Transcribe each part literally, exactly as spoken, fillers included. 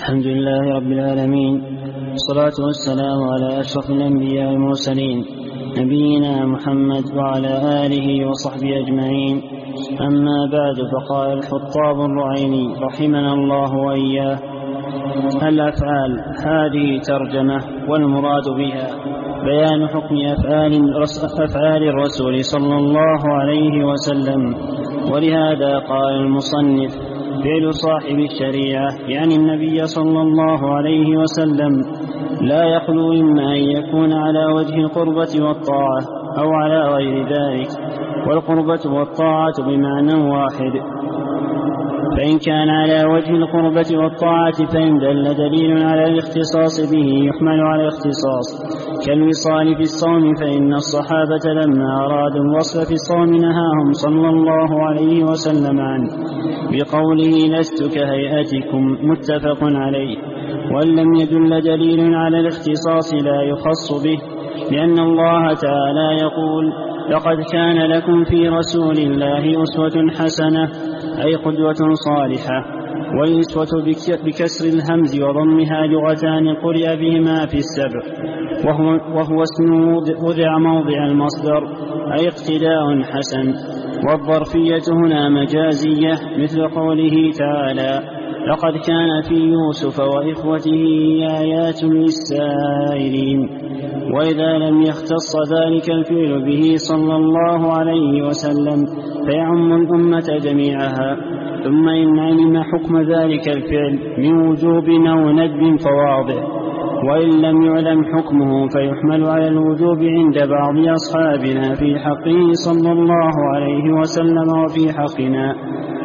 الحمد لله رب العالمين، والصلاة والسلام على أشرف الأنبياء والمرسلين نبينا محمد وعلى آله وصحبه أجمعين. أما بعد، فقال الحطاب الرعيني رحمنا الله وإياه: الأفعال هذه ترجمة، والمراد بها بيان حكم أفعال, أفعال الرسول صلى الله عليه وسلم. ولهذا قال المصنف: فعل صاحب الشريعة يعني النبي صلى الله عليه وسلم لا يخلو إما أن يكون على وجه القربة والطاعة أو على غير ذلك، والقربة والطاعة بمعنى واحد. فإن كان على وجه القربة والطاعة فإن دل دليل على الاختصاص به يحمل على الاختصاص، كالوصال في الصوم، فإن الصحابة لما أرادوا الوصف في الصوم نهاهم صلى الله عليه وسلم عنه بقوله: لست كهيئتكم، متفق عليه. وإن لم يدل دليل على الاختصاص لا يخص به، لأن الله تعالى يقول: لقد كان لكم في رسول الله أسوة حسنة، أي قدوة صالحة. والأسوة بكسر الهمز وضمها لغتان قرئ بهما في السبع، وهو, وهو اسم وضع موضع المصدر، أي اقتداء حسن. والظرفية هنا مجازية، مثل قوله تعالى: لقد كان في يوسف وإخوته آيات للسائلين. وإذا لم يختص ذلك الفعل به صلى الله عليه وسلم فيعم الأمة جميعها. ثم إن علم حكم ذلك الفعل من وجوب أو ندب فواضح، وإن لم يعلم حكمه فيحمل على الوجوب عند بعض أصحابنا في حقه صلى الله عليه وسلم وفي حقنا،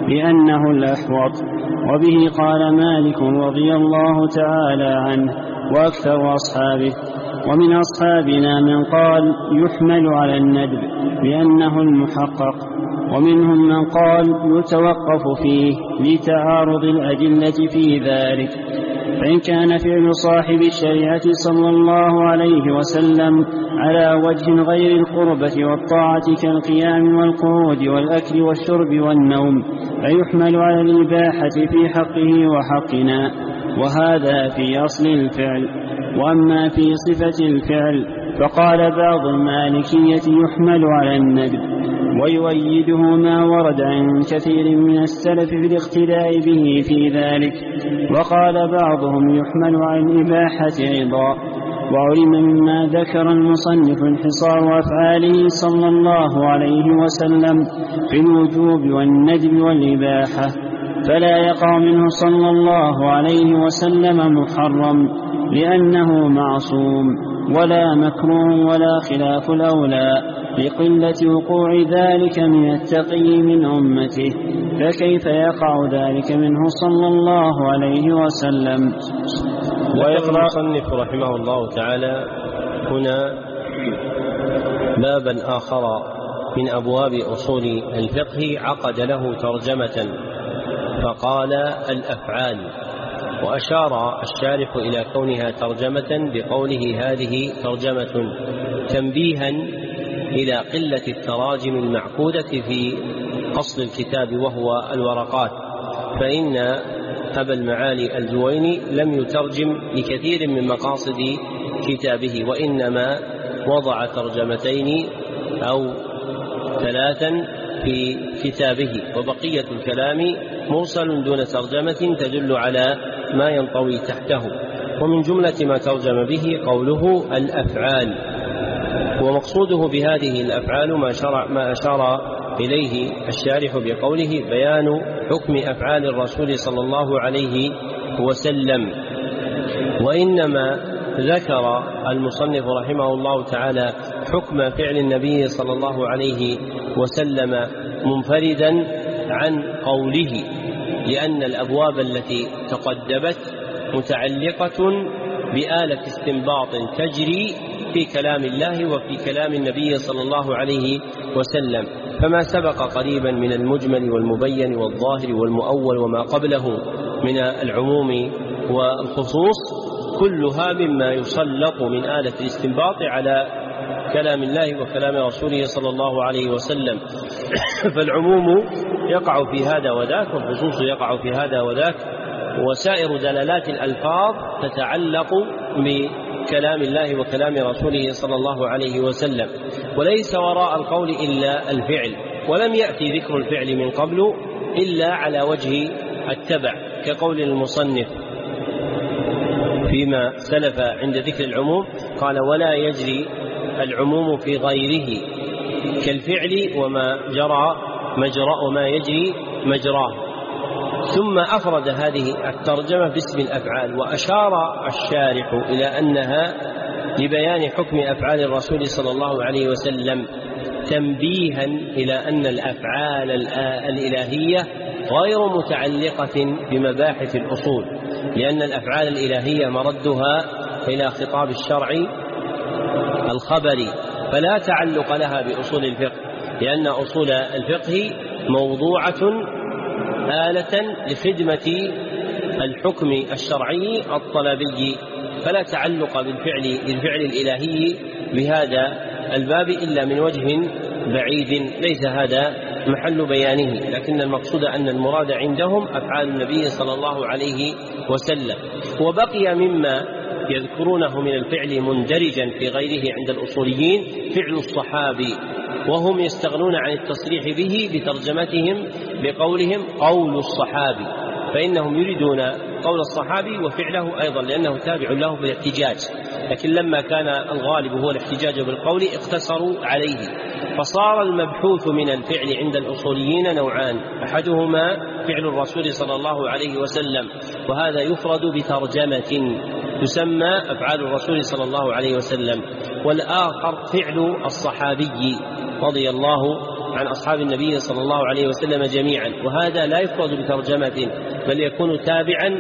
لأنه الأحوط. وبه قال مالك رضي الله تعالى عنه وأكثر أصحابه. ومن أصحابنا من قال يحمل على الندب لأنه المحقق، ومنهم من قال يتوقف فيه لتعارض الأدلة في ذلك. فإن كان فعل صاحب الشريعة صلى الله عليه وسلم على وجه غير القربة والطاعة كالقيام والقعود والأكل والشرب والنوم فيحمل على الإباحة في حقه وحقنا، وهذا في أصل الفعل. وأما في صفة الفعل فقال بعض المالكية يحمل على الندب، ويؤيده ما ورد عن كثير من السلف في الاقتداء به في ذلك. وقال بعضهم يحمل على الإباحة أيضا. وعلم مما ذكر المصنف انحصار أفعاله صلى الله عليه وسلم في الوجوب والندب والإباحة، فلا يقع منه صلى الله عليه وسلم محرم لأنه معصوم، ولا مكروه ولا خلاف الأولى لقلة وقوع ذلك من التقي من أمته، فكيف يقع ذلك منه صلى الله عليه وسلم؟ ويقرأ المصنف رحمه الله تعالى هنا بابا آخر من أبواب أصول الفقه عقد له ترجمة فقال: الأفعال. وأشار الشارح إلى كونها ترجمة بقوله: هذه ترجمة، تنبيها إلى قلة التراجم المعقودة في أصل الكتاب وهو الورقات، فإن أبا المعالي الجويني لم يترجم لكثير من مقاصد كتابه، وإنما وضع ترجمتين أو ثلاثا في كتابه، وبقية الكلام مرسل دون ترجمة تدل على ما ينطوي تحته. ومن جملة ما ترجم به قوله الأفعال، ومقصوده بهذه الأفعال ما, شرع ما أشار إليه الشارح بقوله: بيان حكم أفعال الرسول صلى الله عليه وسلم. وإنما ذكر المصنف رحمه الله تعالى حكم فعل النبي صلى الله عليه وسلم منفردا عن قوله، لأن الأبواب التي تقدمت متعلقة بآلة استنباط تجري في كلام الله وفي كلام النبي صلى الله عليه وسلم، فما سبق قريبا من المجمل والمبين والظاهر والمؤول وما قبله من العموم والخصوص كلها مما يسلط من آلة الاستنباط على كلام الله وكلام رسوله صلى الله عليه وسلم. فالعموم يقع في هذا وذاك، والخصوص يقع في هذا وذاك، وسائر دلالات الألفاظ تتعلق بكلام الله وكلام رسوله صلى الله عليه وسلم، وليس وراء القول إلا الفعل، ولم يأتي ذكر الفعل من قبل إلا على وجه التبع، كقول المصنف فيما سلف عند ذكر العموم قال: ولا يجري العموم في غيره كالفعل وما جرى مجرى وما يجري مجراه. ثم أفرد هذه الترجمة باسم الأفعال، وأشار الشارح إلى أنها لبيان حكم أفعال الرسول صلى الله عليه وسلم، تنبيها إلى أن الأفعال الإلهية غير متعلقة بمباحث الأصول، لأن الأفعال الإلهية مردها إلى خطاب الشرع الخبري، فلا تعلق لها بأصول الفقه، لأن أصول الفقه موضوعة آلة لخدمة الحكم الشرعي الطلبي، فلا تعلق بالفعل بالفعل الإلهي بهذا الباب إلا من وجه بعيد ليس هذا محل بيانه، لكن المقصود أن المراد عندهم أفعال النبي صلى الله عليه وسلم. وبقي مما يذكرونه من الفعل مندرجا في غيره عند الأصوليين فعل الصحابي، وهم يستغنون عن التصريح به بترجمتهم بقولهم قول الصحابي، فإنهم يريدون قول الصحابي وفعله أيضا لأنه تابع له في الاحتجاج، لكن لما كان الغالب هو الاحتجاج بالقول اقتصروا عليه، فصار المبحوث من الفعل عند الأصوليين نوعان: أحدهما فعل الرسول صلى الله عليه وسلم، وهذا يفرد بترجمة تسمى أفعال الرسول صلى الله عليه وسلم، والآخر فعل الصحابي رضي الله عن أصحاب النبي صلى الله عليه وسلم جميعا، وهذا لا يفرد بترجمة بل يكون تابعا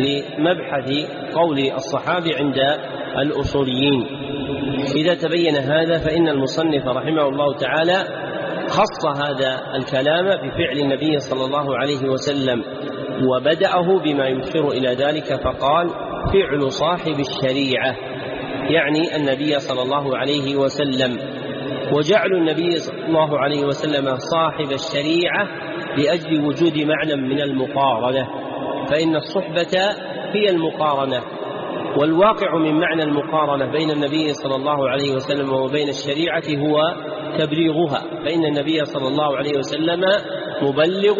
لمبحث قول الصحابي عند الأصوليين. إذا تبين هذا فإن المصنف رحمه الله تعالى خص هذا الكلام بفعل النبي صلى الله عليه وسلم، وبدأه بما يشير إلى ذلك فقال: فعل صاحب الشريعة، يعني النبي صلى الله عليه وسلم. وجعل النبي صلى الله عليه وسلم صاحب الشريعة لأجل وجود معنى من المقارنة، فإن الصحبة هي المقارنة، والواقع من معنى المقارنة بين النبي صلى الله عليه وسلم وبين الشريعة هو تبليغها، فإن النبي صلى الله عليه وسلم مبلغ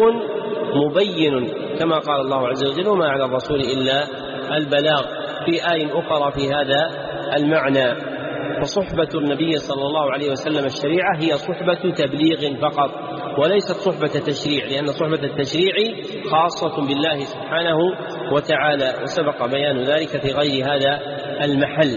مبين كما قال الله عز وجل: وما على الرسول إلا البلاغ، في آية أخرى في هذا المعنى. فصحبة النبي صلى الله عليه وسلم الشريعة هي صحبة تبليغ فقط، وليست صحبة تشريع، لأن صحبة التشريع خاصة بالله سبحانه وتعالى، وسبق بيان ذلك في غير هذا المحل.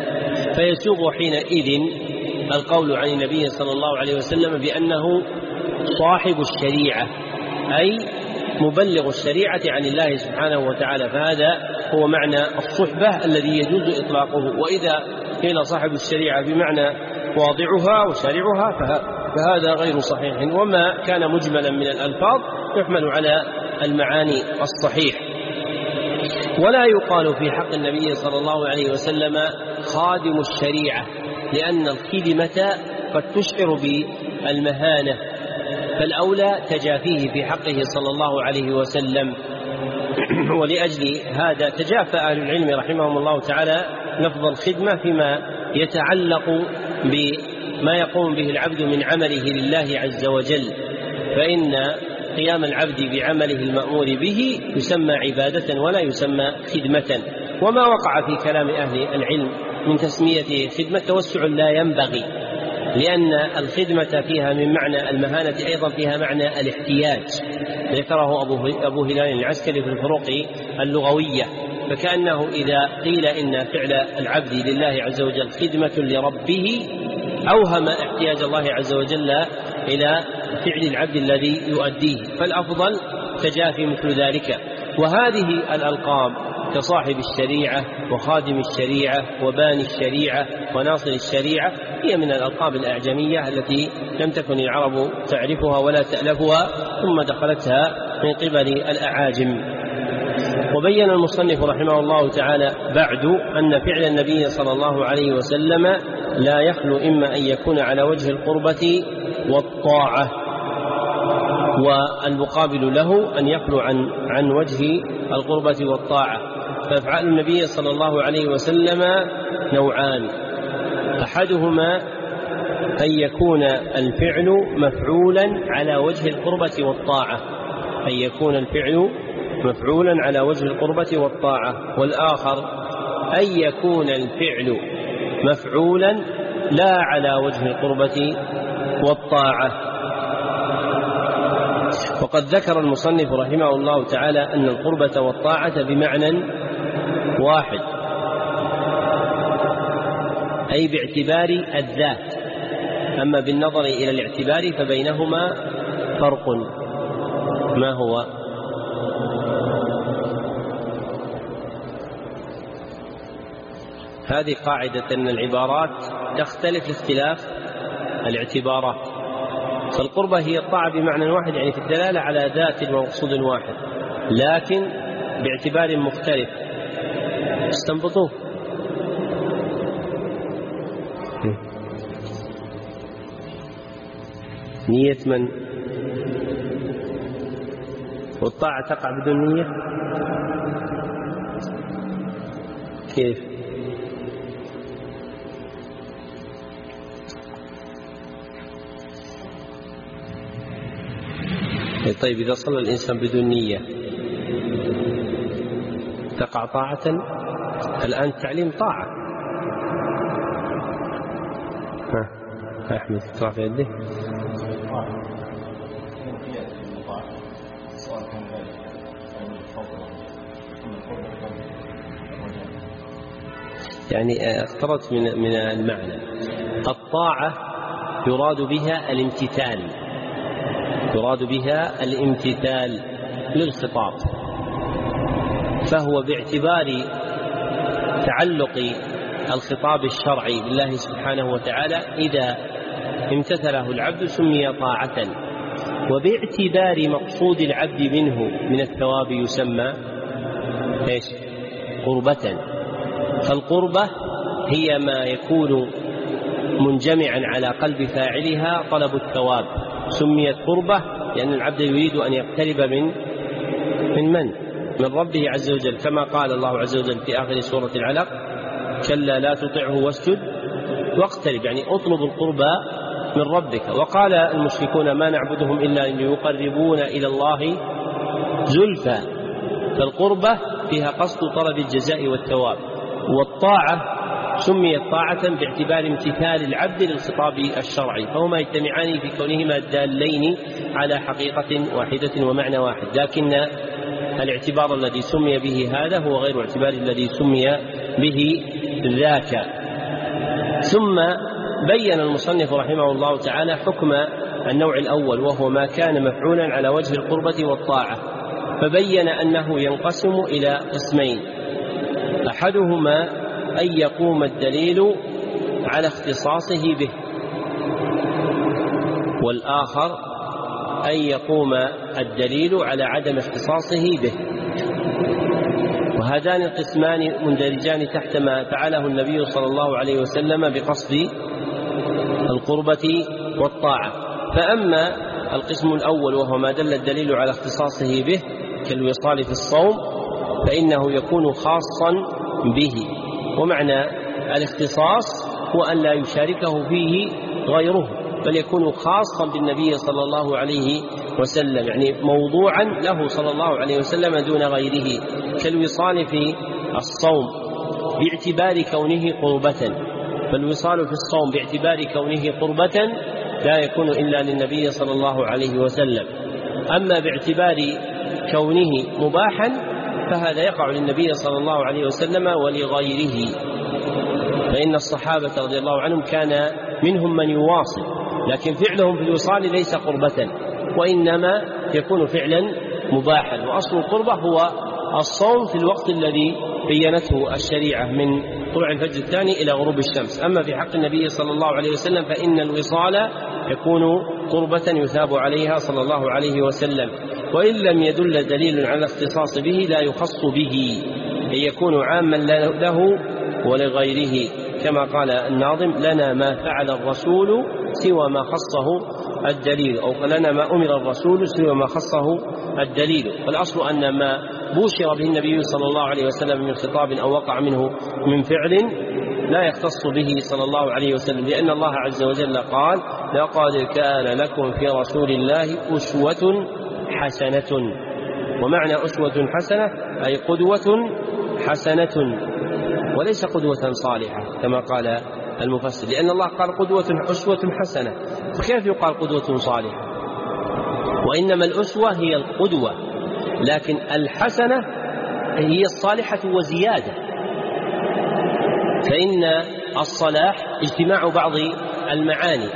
فيسوغ حينئذ القول عن النبي صلى الله عليه وسلم بأنه صاحب الشريعة، أي مبلغ الشريعة عن الله سبحانه وتعالى، فهذا هو معنى الصحبة الذي يجوز إطلاقه. وإذا قيل صاحب الشريعة بمعنى واضعها وشارعها فهذا غير صحيح، وما كان مجملا من الألفاظ يحمل على المعاني الصحيح. ولا يقال في حق النبي صلى الله عليه وسلم خادم الشريعة، لأن الخدمة قد تشعر بالمهانة، فالأولى تجافيه في حقه صلى الله عليه وسلم. ولأجل هذا تجافى أهل العلم رحمهم الله تعالى لفظ الخدمة فيما يتعلق بما يقوم به العبد من عمله لله عز وجل، فإن قيام العبد بعمله المأمور به يسمى عبادة ولا يسمى خدمة. وما وقع في كلام أهل العلم من تسميته خدمة توسع لا ينبغي، لأن الخدمة فيها من معنى المهانة أيضا فيها معنى الاحتياج، ذكره أبو هلال العسكري في الفروق اللغوية، فكأنه إذا قيل إن فعل العبد لله عز وجل خدمة لربه أوهم احتياج الله عز وجل إلى فعل العبد الذي يؤديه، فالأفضل تجافي مثل ذلك. وهذه الألقاب كصاحب الشريعة وخادم الشريعة وباني الشريعة وناصر الشريعة هي من الألقاب الأعجمية التي لم تكن العرب تعرفها ولا تألفها، ثم دخلتها من قبل الأعاجم. وبين المصنف رحمه الله تعالى بعد أن فعل النبي صلى الله عليه وسلم لا يخلو إما أن يكون على وجه القربة والطاعة، والمقابل له أن يخلو عن عن وجه القربة والطاعة. فأفعال النبي صلى الله عليه وسلم نوعان: أحدهما أن يكون الفعل مفعولا على وجه القربة والطاعة أن يكون الفعل مفعولا على وجه القربة والطاعة والآخر أن يكون الفعل مفعولا لا على وجه القربة والطاعة. وقد ذكر المصنف رحمه الله تعالى أن القربة والطاعة بمعنى واحد، أي باعتبار الذات، أما بالنظر إلى الاعتبار فبينهما فرق. ما هو؟ هذه قاعدة أن العبارات تختلف اختلاف الاعتبارات. فالقربة هي الطاعة بمعنى واحد، يعني في الدلالة على ذات ومقصود واحد، لكن باعتبار مختلف. استنبطوه. نية من؟ والطاعة تقع بدون نية؟ كيف؟ طيب إذا صلى الإنسان بدون نية تقع طاعة؟ الآن التعليم طاعة. ها أحمد ترفع يده. يعني اخترت من من المعنى. الطاعة يراد بها الامتثال، يراد بها الامتثال للخطاب، فهو باعتبار تعلق الخطاب الشرعي بالله سبحانه وتعالى إذا امتثله العبد سمي طاعة، وباعتبار مقصود العبد منه من الثواب يسمى ايش؟ قربة. فالقربة هي ما يكون منجمعا على قلب فاعلها طلب الثواب، سميت قربة لأن العبد يريد أن يقترب من من من؟ من ربه عز وجل، كما قال الله عز وجل في آخر سورة العلق: كلا لا تطعه واسجد واقترب، يعني اطلب القربى من ربك. وقال المشركون: ما نعبدهم إلا ليقربونا إلى الله زلفى. فالقربة فيها قصد طلب الجزاء والثواب. والطاعة سميت طاعة باعتبار امتثال العبد للخطاب الشرعي، فهما يجتمعان في كونهما دالين على حقيقة واحدة ومعنى واحد، لكن الاعتبار الذي سمي به هذا هو غير الاعتبار الذي سمي به ذاك. ثم بين المصنف رحمه الله تعالى حكم النوع الأول، وهو ما كان مفعولا على وجه القربة والطاعة، فبين أنه ينقسم إلى قسمين: أحدهما أن يقوم الدليل على اختصاصه به، والآخر أن يقوم الدليل على عدم اختصاصه به. وهذان القسمان مندرجان تحت ما فعله النبي صلى الله عليه وسلم بقصد القربة والطاعة. فأما القسم الأول وهو ما دل الدليل على اختصاصه به كالوصال في الصوم، فإنه يكون خاصا به. ومعنى الاختصاص هو أن لا يشاركه فيه غيره، بل يكون خاصا بالنبي صلى الله عليه وسلم، يعني موضوعا له صلى الله عليه وسلم دون غيره، كالوصال في الصوم باعتبار كونه قربة. فالوصال في الصوم باعتبار كونه قربة لا يكون إلا للنبي صلى الله عليه وسلم. أما باعتبار كونه مباحا فهذا يقع للنبي صلى الله عليه وسلم ولغيره، فإن الصحابة رضي الله عنهم كان منهم من يواصل، لكن فعلهم في الوصال ليس قربة، وإنما يكون فعلا مباحا. وأصل القربة هو الصوم في الوقت الذي بينته الشريعة من طلوع الفجر الثاني إلى غروب الشمس. أما في حق النبي صلى الله عليه وسلم فإن الوصال يكون قربة يثاب عليها صلى الله عليه وسلم، وإن لم يدل دليل على الاختصاص به لا يخص به، أن يكون عاما له ولغيره، كما قال الناظم: لنا ما فعل الرسول سوى ما خصه الدليل، أو لنا ما أمر الرسول سوى ما خصه الدليل. فالأصل أن ما بوشر به النبي صلى الله عليه وسلم من خطاب أو وقع منه من فعل لا يختص به صلى الله عليه وسلم، لأن الله عز وجل قال: لقد كان لكم في رسول الله أسوة حسنة. ومعنى أسوة حسنة أي قدوة حسنة، وليس قدوة صالحة كما قال المفسر، لأن الله قال قدوة أسوة حسنة، فكيف يقال قدوة صالحة؟ وإنما الأسوة هي القدوة، لكن الحسنة هي الصالحة وزيادة. فإن الصلاح اجتماع بعض المعاني،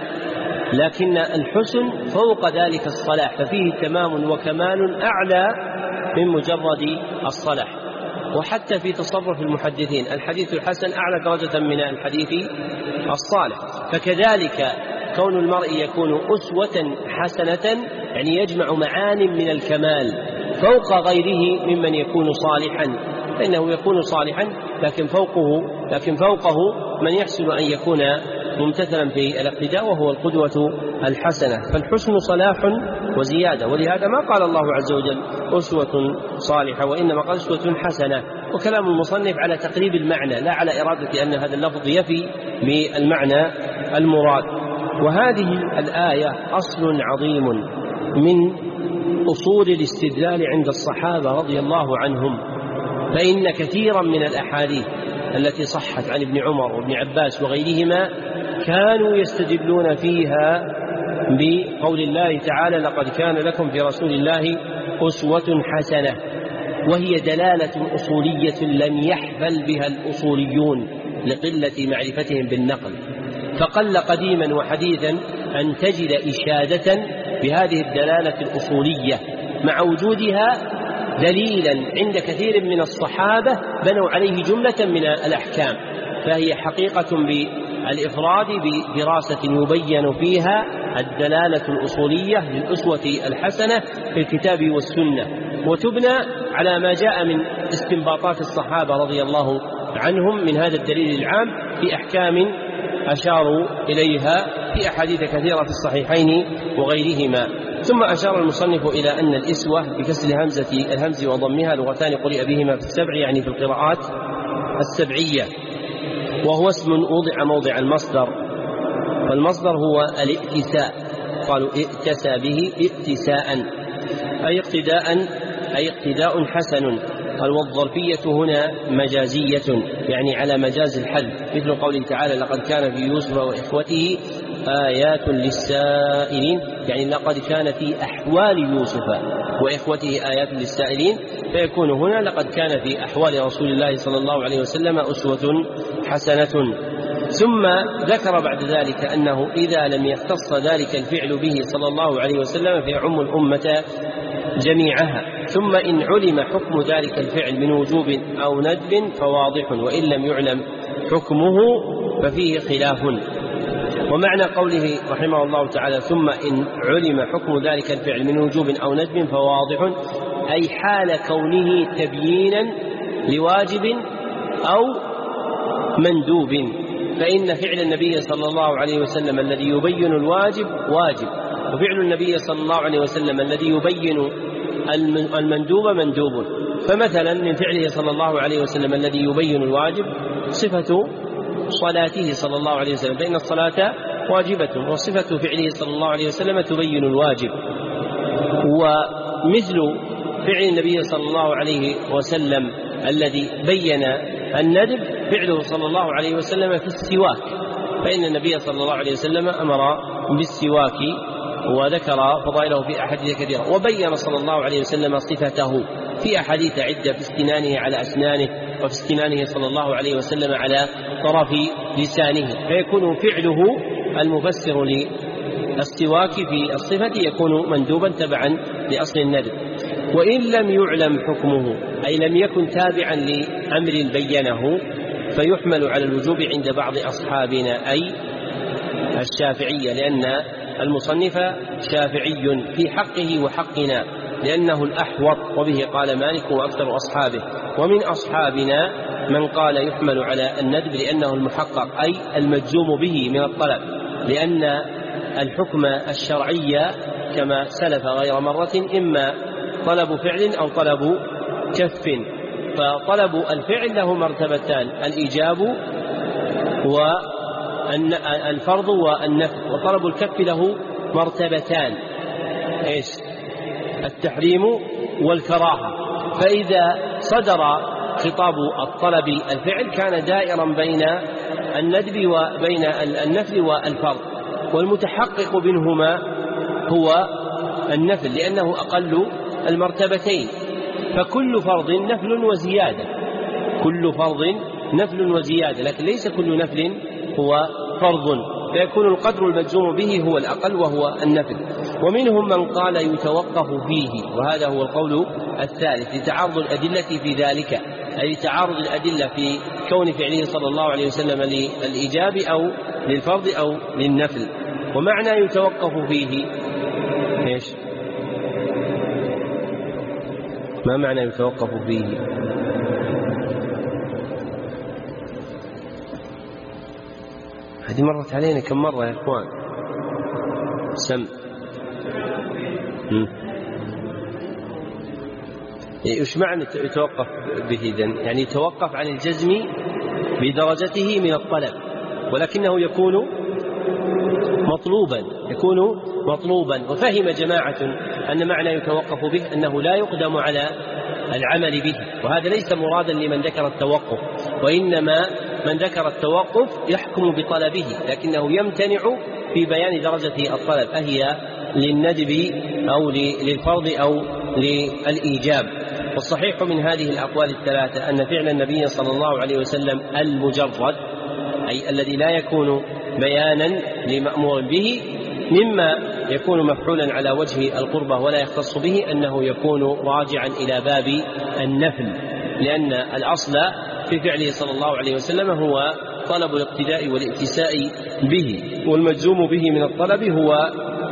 لكن الحسن فوق ذلك الصلاح، ففيه تمام وكمال أعلى من مجرد الصلاح. وحتى في تصرف المحدثين الحديث الحسن أعلى درجة من الحديث الصالح. فكذلك كون المرء يكون أسوة حسنة يعني يجمع معان من الكمال فوق غيره ممن يكون صالحا، فإنه يكون صالحا لكن فوقه لكن فوقه من يحسن أن يكون ممتثلا في الاقتداء وهو القدوة الحسنة. فالحسن صلاح وزيادة، ولهذا ما قال الله عز وجل أسوة صالحة، وإنما قال أسوة حسنة. وكلام المصنف على تقريب المعنى لا على إرادة أن هذا اللفظ يفي بالمعنى المراد. وهذه الآية أصل عظيم من أصول الاستدلال عند الصحابة رضي الله عنهم، فإن كثيرا من الأحاديث التي صحت عن ابن عمر وابن عباس وغيرهما كانوا يستدلون فيها بقول الله تعالى: لقد كان لكم في رسول الله أسوة حسنة، وهي دلالة أصولية لم يحفل بها الأصوليون لقلة معرفتهم بالنقل، فقل قديما وحديثا أن تجد إشادة بهذه الدلالة الأصولية مع وجودها دليلا عند كثير من الصحابة بنوا عليه جملة من الأحكام، فهي حقيقة بالإفراد بدراسة يبين فيها الدلالة الأصولية للأسوة الحسنة في الكتاب والسنة، وتبنى على ما جاء من استنباطات الصحابة رضي الله عنهم من هذا الدليل العام في أحكام أشاروا إليها في أحاديث كثيرة في الصحيحين وغيرهما. ثم أشار المصنف إلى أن الإسوة بكسر همزة الهمز وضمها لغتان قرئ بهما في السبع، يعني في القراءات السبعية، وهو اسم وضع موضع المصدر، فالمصدر هو الائتساء، قالوا ائتسى به ائتساء أي اقتداء أي اقتداء حسن. قال والظرفية هنا مجازية يعني على مجاز الحذف، مثل قوله تعالى: لقد كان في يوسف وإخوته آيات للسائلين، يعني لقد كان في أحوال يوسف وإخوته آيات للسائلين، فيكون هنا لقد كان في أحوال رسول الله صلى الله عليه وسلم أسوة حسنة. ثم ذكر بعد ذلك أنه إذا لم يختص ذلك الفعل به صلى الله عليه وسلم فيعم الأمة جميعها. ثم إن علم حكم ذلك الفعل من وجوب أو ندب فواضح، وإن لم يعلم حكمه ففيه خلاف. ومعنى قوله رحمه الله تعالى: ثم إن علم حكم ذلك الفعل من وجوب أو ندب فواضح، أي حال كونه تبيينا لواجب أو مندوب، فإن فعل النبي صلى الله عليه وسلم الذي يبين الواجب واجب، وفعل النبي صلى الله عليه وسلم الذي يبين المندوب مندوب. فمثلا من فعله صلى الله عليه وسلم الذي يبين الواجب صفة صلاته صلى الله عليه وسلم، فإن الصلاة واجبة، وصفة فعله صلى الله عليه وسلم تبين الواجب. ومثل فعل النبي صلى الله عليه وسلم الذي بين الندب فعله صلى الله عليه وسلم في السواك، فإن النبي صلى الله عليه وسلم أمر بالسواك وذكر فضائله في أحاديث كثيرة، وبين صلى الله عليه وسلم صفته في أحاديث عدة في استنانه على أسنانه، وفي استنانه صلى الله عليه وسلم على طرف لسانه، فيكون فعله المفسر للسواك في الصفة يكون مندوبا تبعا لأصل الندب. وإن لم يعلم حكمه أي لم يكن تابعا لأمر بينه فيحمل على الوجوب عند بعض أصحابنا أي الشافعية، لأن المصنف شافعي في حقه وحقنا لأنه الأحوط، وبه قال مالك وأكثر أصحابه. ومن أصحابنا من قال يحمل على الندب لأنه المحقق أي المجزوم به من الطلب، لأن الحكم الشرعي كما سلف غير مرة إما طلب فعل أو طلب كف. فطلب الفعل له مرتبتان: الإيجاب والفرض والنفل. وطلب الكف له مرتبتان: إيش؟ التحريم والكراهة. فإذا صدر خطاب الطلب الفعل كان دائرا بين الندب وبين النفل والفرض، والمتحقق منهما هو النفل لأنه أقل المرتبتين. فكل فرض نفل وزيادة، كل فرض نفل وزيادة، لكن ليس كل نفل هو فرض، فيكون القدر المجزوم به هو الأقل وهو النفل. ومنهم من قال يتوقف فيه، وهذا هو القول الثالث لتعارض الأدلة في ذلك، أي لتعارض الأدلة في كون فعله صلى الله عليه وسلم للإيجاب أو للفرض أو للنفل. ومعنى يتوقف فيه إيش؟ ما معنى يتوقف فيه؟ هذه مرت علينا كم مرة يا إخوان؟ سم إيش معنى يتوقف به إذن؟ يعني يتوقف عن الجزم بدرجته من الطلب، ولكنه يكون مطلوبا يكون مطلوبا وفهم جماعة أن معنى يتوقف به أنه لا يقدم على العمل به، وهذا ليس مرادا لمن ذكر التوقف، وإنما من ذكر التوقف يحكم بطلبه لكنه يمتنع في بيان درجة الطلب، أهي للندب أو للفرض أو للإيجاب. والصحيح من هذه الأقوال الثلاثة أن فعل النبي صلى الله عليه وسلم المجرد، أي الذي لا يكون بيانا لمأمور به، مما يكون مفعولا على وجه القربة ولا يختص به، أنه يكون راجعا إلى باب النفل، لأن الأصل في فعله صلى الله عليه وسلم هو طلب الاقتداء والائتساء به، والمجزوم به من الطلب هو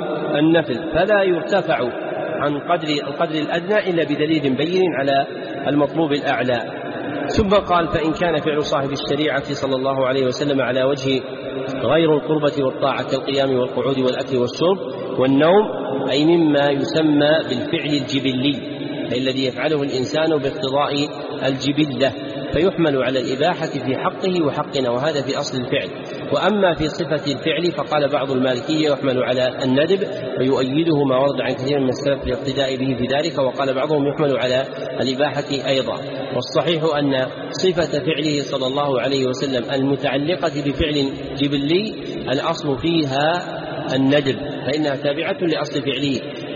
النفل، فلا يرتفع عن قدر القدر الأدنى إلا بدليل بين على المطلوب الأعلى. ثم قال: فإن كان فعل صاحب الشريعة صلى الله عليه وسلم على وجه غير القربة والطاعة كالقيام والقعود والأكل والشرب والنوم، أي مما يسمى بالفعل الجبلي، أي الذي يفعله الإنسان باقتضاء الجبلة، فيحمل على الإباحة في حقه وحقنا، وهذا في أصل الفعل. وأما في صفة الفعل فقال بعض المالكية يحمل على الندب، ويؤيده ما ورد عن كثير من السلف الاقتداء به في ذلك، وقال بعضهم يحمل على الإباحة أيضا. والصحيح أن صفة فعله صلى الله عليه وسلم المتعلقة بفعل جبلي الأصل فيها الندب، فإنها تابعة لأصل فعله،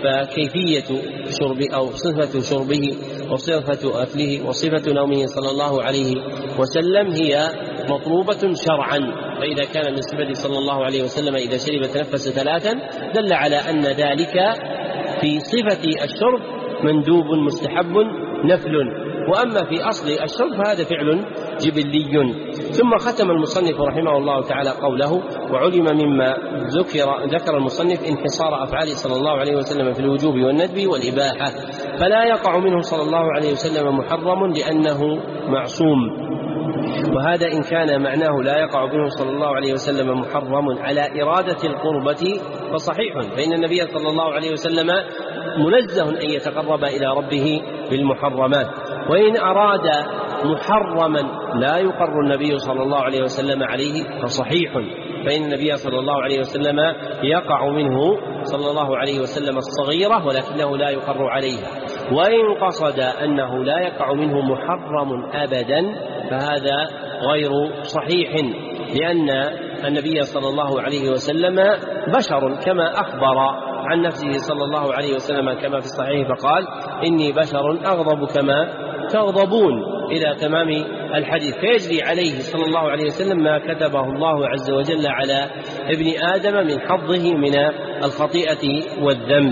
فكيفية شرب أو صفة شربه وصفة أكله وصفة نومه صلى الله عليه وسلم هي مطلوبة شرعا. فإذا كان من صفة صلى الله عليه وسلم إذا شرب تنفس ثلاثا دل على أن ذلك في صفة الشرب مندوب مستحب نفل، وأما في أصل الشرب فهذا فعل جبلي. ثم ختم المصنف رحمه الله تعالى قوله: وعلم مما ذكر ذكر المصنف انحصار أفعال صلى الله عليه وسلم في الوجوب والندب والإباحة، فلا يقع منه صلى الله عليه وسلم محرم لأنه معصوم. وهذا إن كان معناه لا يقع منه صلى الله عليه وسلم محرم على إرادة القربة فصحيح، فإن النبي صلى الله عليه وسلم منزه أن يتقرب إلى ربه بالمحرمات. وإن أراد محرما لا يقر النبي صلى الله عليه وسلم عليه فصحيح، فإن النبي صلى الله عليه وسلم يقع منه صلى الله عليه وسلم الصغيرة ولكنه لا يقر عليها. وإن قصد أنه لا يقع منه محرم أبدا فهذا غير صحيح، لأن النبي صلى الله عليه وسلم بشر كما أخبر عن نفسه صلى الله عليه وسلم كما في الصحيح فقال: إني بشر أغضب كما تغضبون إلى تمام الحديث، فيجري عليه صلى الله عليه وسلم ما كتبه الله عز وجل على ابن آدم من حظه من الخطيئة والذنب.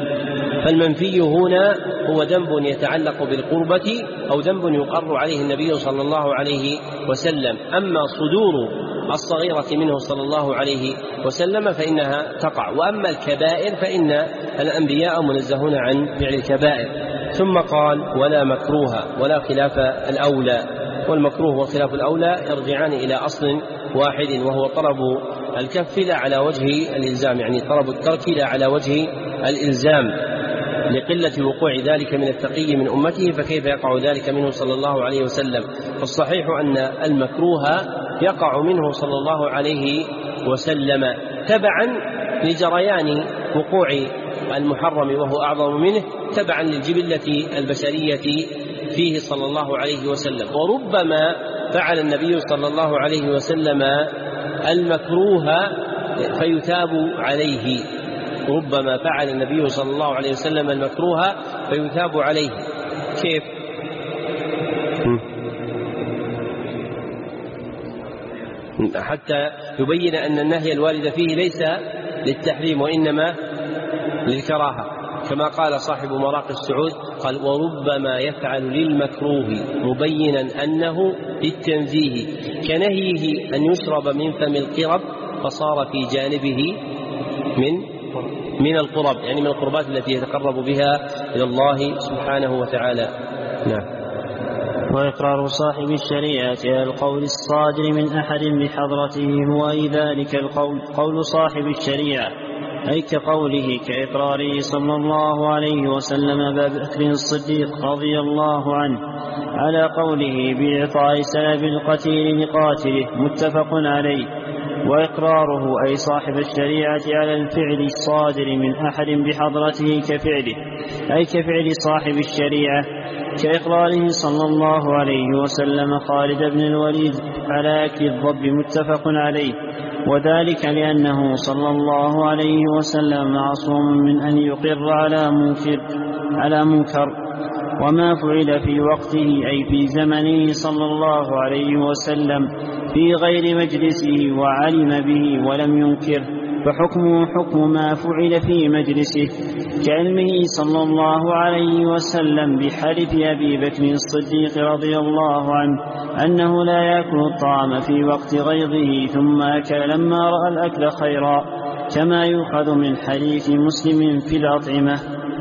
فالمنفي هنا هو ذنب يتعلق بالقربة أو ذنب يقر عليه النبي صلى الله عليه وسلم. أما صدور الصغيرة منه صلى الله عليه وسلم فإنها تقع، وأما الكبائر فإن الأنبياء منزهون عن فعل الكبائر. ثم قال: ولا مكروه ولا خلاف الأولى. والمكروه وخلاف الأولى يرجعان إلى أصل واحد وهو طلب الكف لا على وجه الإلزام، يعني طلب الترك لا على وجه الإلزام لقلة وقوع ذلك من التقي من أمته، فكيف يقع ذلك منه صلى الله عليه وسلم؟ والصحيح أن المكروه يقع منه صلى الله عليه وسلم تبعا لجريان وقوع المحرم وهو أعظم منه، تبعا للجبلة البشرية فيه صلى الله عليه وسلم. وربما فعل النبي صلى الله عليه وسلم المكروه فيثاب عليه، ربما فعل النبي صلى الله عليه وسلم المكروه فيثاب عليه. كيف؟ حتى يبين أن النهي الوارد فيه ليس للتحريم وإنما للكراهة، كما قال صاحب مراقي السعود قال: وربما يفعل للمكروه مبينا أنه للتنزيه، كنهيه أن يشرب من فم القرب فصار في جانبه من من القرب، يعني من القربات التي يتقرب بها إلى الله سبحانه وتعالى. نعم. وإقرار صاحب الشريعة على القول الصادر من أحد بحضرته هو أي ذلك القول قول صاحب الشريعة، أي كقوله كإقراره صلى الله عليه وسلم أبا بكر الصديق رضي الله عنه على قوله بإعطاء سلب القتيل لقاتله، متفق عليه. وإقراره أي صاحب الشريعة على الفعل الصادر من أحد بحضرته كفعله، أي كفعل صاحب الشريعة، كإقراره صلى الله عليه وسلم خالد بن الوليد على أكل الضب، متفق عليه. وذلك لأنه صلى الله عليه وسلم معصوم من أن يقر على منكر, على منكر وما فعل في وقته أي في زمنه صلى الله عليه وسلم في غير مجلسه وعلم به ولم ينكر، فحكمه حكم ما فعل في مجلسه، كعلمه صلى الله عليه وسلم بحلف أبي بكر الصديق رضي الله عنه أنه لا يأكل الطعام في وقت غيظه ثم أكل لما رأى الأكل خيرا، كما يؤخذ من حديث مسلم في الأطعمة.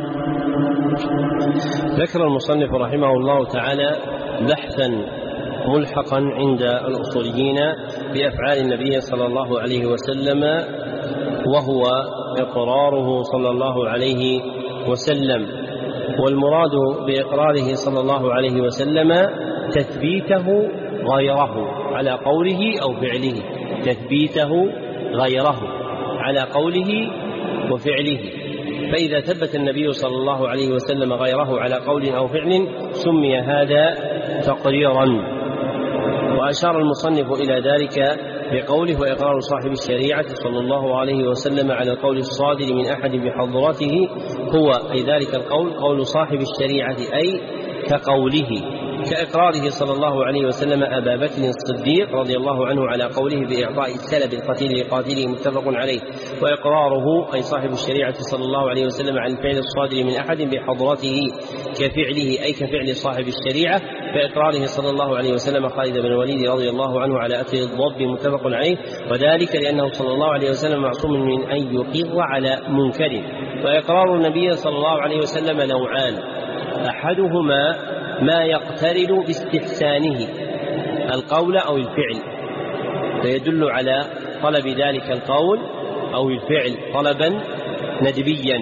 ذكر المصنف رحمه الله تعالى بحثا ملحقا عند الأصوليين بأفعال النبي صلى الله عليه وسلم، وهو إقراره صلى الله عليه وسلم. والمراد بإقراره صلى الله عليه وسلم تثبيته غيره على قوله أو فعله، تثبيته غيره على قوله وفعله. فإذا ثبت النبي صلى الله عليه وسلم غيره على قول أو فعل سمي هذا تقريرا. وأشار المصنف إلى ذلك بقوله وإقرار صاحب الشريعة صلى الله عليه وسلم على القول الصادر من أحد بحضرته هو أي ذلك القول قول صاحب الشريعة، أي كقوله، كإقراره صلى الله عليه وسلم أبا بكر الصديق رضي الله عنه على قوله بإعطاء السلب القتيل لقاتله، متفق عليه. وإقراره أي صاحب الشريعة صلى الله عليه وسلم على الفعل الصادر من أحد بحضرته كفعله، أي كفعل صاحب الشريعة، فإقراره صلى الله عليه وسلم خالد بن الوليد رضي الله عنه على أكل الضب، متفق عليه. وذلك لأنه صلى الله عليه وسلم معصوم من أن يقر على منكر. وإقرار النبي صلى الله عليه وسلم نوعان: أحدهما ما يقترن باستحسانه القول أو الفعل فيدل على طلب ذلك القول أو الفعل طلبا ندبيا،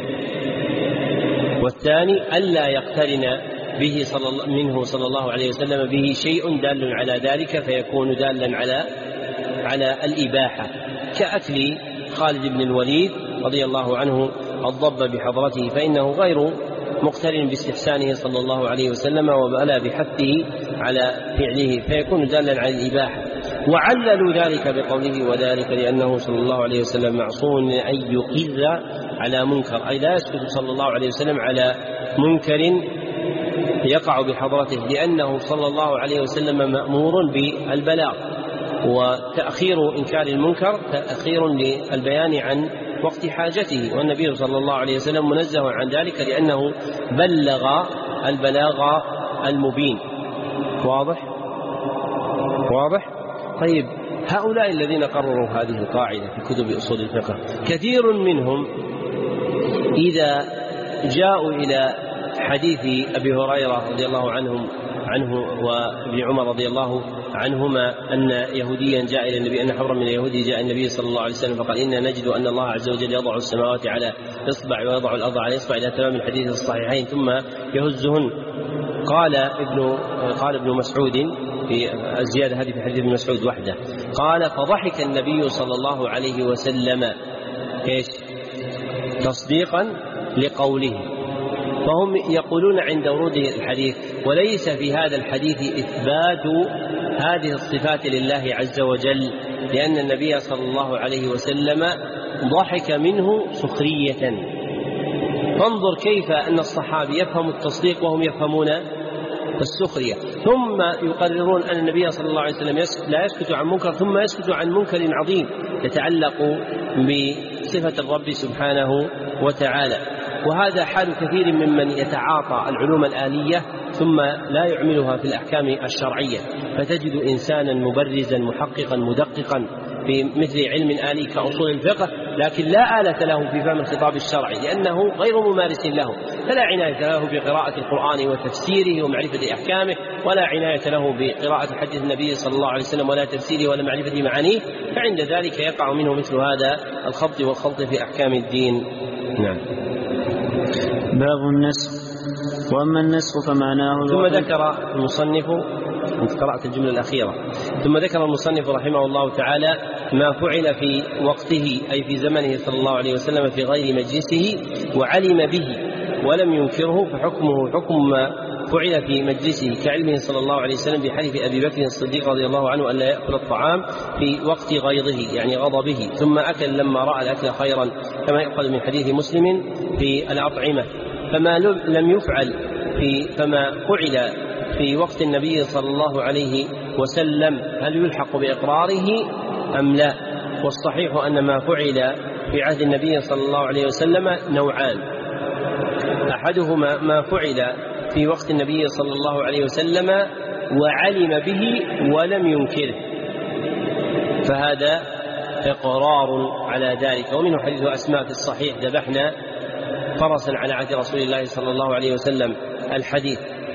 والثاني ألا يقترن به صلى الله منه صلى الله عليه وسلم به شيء دال على ذلك فيكون دالا على على الإباحة، كأكل خالد بن الوليد رضي الله عنه الضب بحضرته، فإنه غير مقترن باستحسانه صلى الله عليه وسلم وبألا بحثه على فعله فيكون دالا على الإباحة. وعللوا ذلك بقوله وذلك لأنه صلى الله عليه وسلم معصوم من أن يقر على منكر، أي لا يسكت صلى الله عليه وسلم على منكر يقع بحضرته، لأنه صلى الله عليه وسلم مأمور بالبلاغ، وتأخير إنكار المنكر تأخير للبيان عن وقت حاجته، والنبي صلى الله عليه وسلم منزه عن ذلك لأنه بلغ البلاغ المبين. واضح؟ واضح؟ طيب، هؤلاء الذين قرروا هذه القاعدة في كتب أصول الفقه كثير منهم إذا جاءوا إلى حديث أبي هريرة رضي الله عنهم عنه وابن عمر رضي الله عنهما أن يهوديا جاء إلى النبي، أن حبرا من اليهود جاء النبي صلى الله عليه وسلم فقال إنا نجد أن الله عز وجل يضع السماوات على إصبع ويضع الأرض على إصبع إلى تمام الحديث الصحيحين ثم يهزهن. قال ابن قال ابن مسعود في الزيادة هذه في حديث ابن مسعود وحده، قال فضحك النبي صلى الله عليه وسلم إيش تصديقا لقوله. فهم يقولون عند ورود الحديث وليس في هذا الحديث إثبات هذه الصفات لله عز وجل، لأن النبي صلى الله عليه وسلم ضحك منه سخرية. فانظر كيف أن الصحابي يفهم التصديق وهم يفهمون السخرية، ثم يقررون أن النبي صلى الله عليه وسلم لا يسكت عن منكر ثم يسكت عن منكر عظيم يتعلق بصفة الرب سبحانه وتعالى. وهذا حال كثير ممن يتعاطى العلوم الآلية ثم لا يعملها في الأحكام الشرعية، فتجد إنسانا مبرزا محققا مدققا في مثل علم آلي كأصول الفقه، لكن لا آلة له في فهم الخطاب الشرعي لأنه غير ممارس له، فلا عناية له بقراءة القرآن وتفسيره ومعرفة أحكامه، ولا عناية له بقراءة حديث النبي صلى الله عليه وسلم ولا تفسيره ولا معرفة معانيه، فعند ذلك يقع منه مثل هذا الخبط والخلط في أحكام الدين. نعم. باب النسخ. وأما النسخ فمعناه ثم ذكر المصنف، أنت قرأت الجملة الأخيرة، ثم ذكر المصنف رحمه الله تعالى ما فعل في وقته أي في زمنه صلى الله عليه وسلم في غير مجلسه وعلم به ولم ينكره، فحكمه حكم ما فعل في مجلسه كعلمه صلى الله عليه وسلم بحلف أبي بكر الصديق رضي الله عنه أن لا يأكل الطعام في وقت غيظه يعني غضبه ثم أكل لما رأى الأكل خيرا، كما يؤخذ من حديث مسلم في الأطعمة. فما لم يفعل في فما فعل في وقت النبي صلى الله عليه وسلم هل يلحق بإقراره أم لا؟ والصحيح أن ما فعل في عهد النبي صلى الله عليه وسلم نوعان، أحدهما ما فعل في وقت النبي صلى الله عليه وسلم وعلم به ولم ينكره، فهذا إقرار على ذلك. ومنه حديث أسماء في الصحيح ذبحنا فرسا على عهد رسول الله صلى الله عليه وسلم الحديث.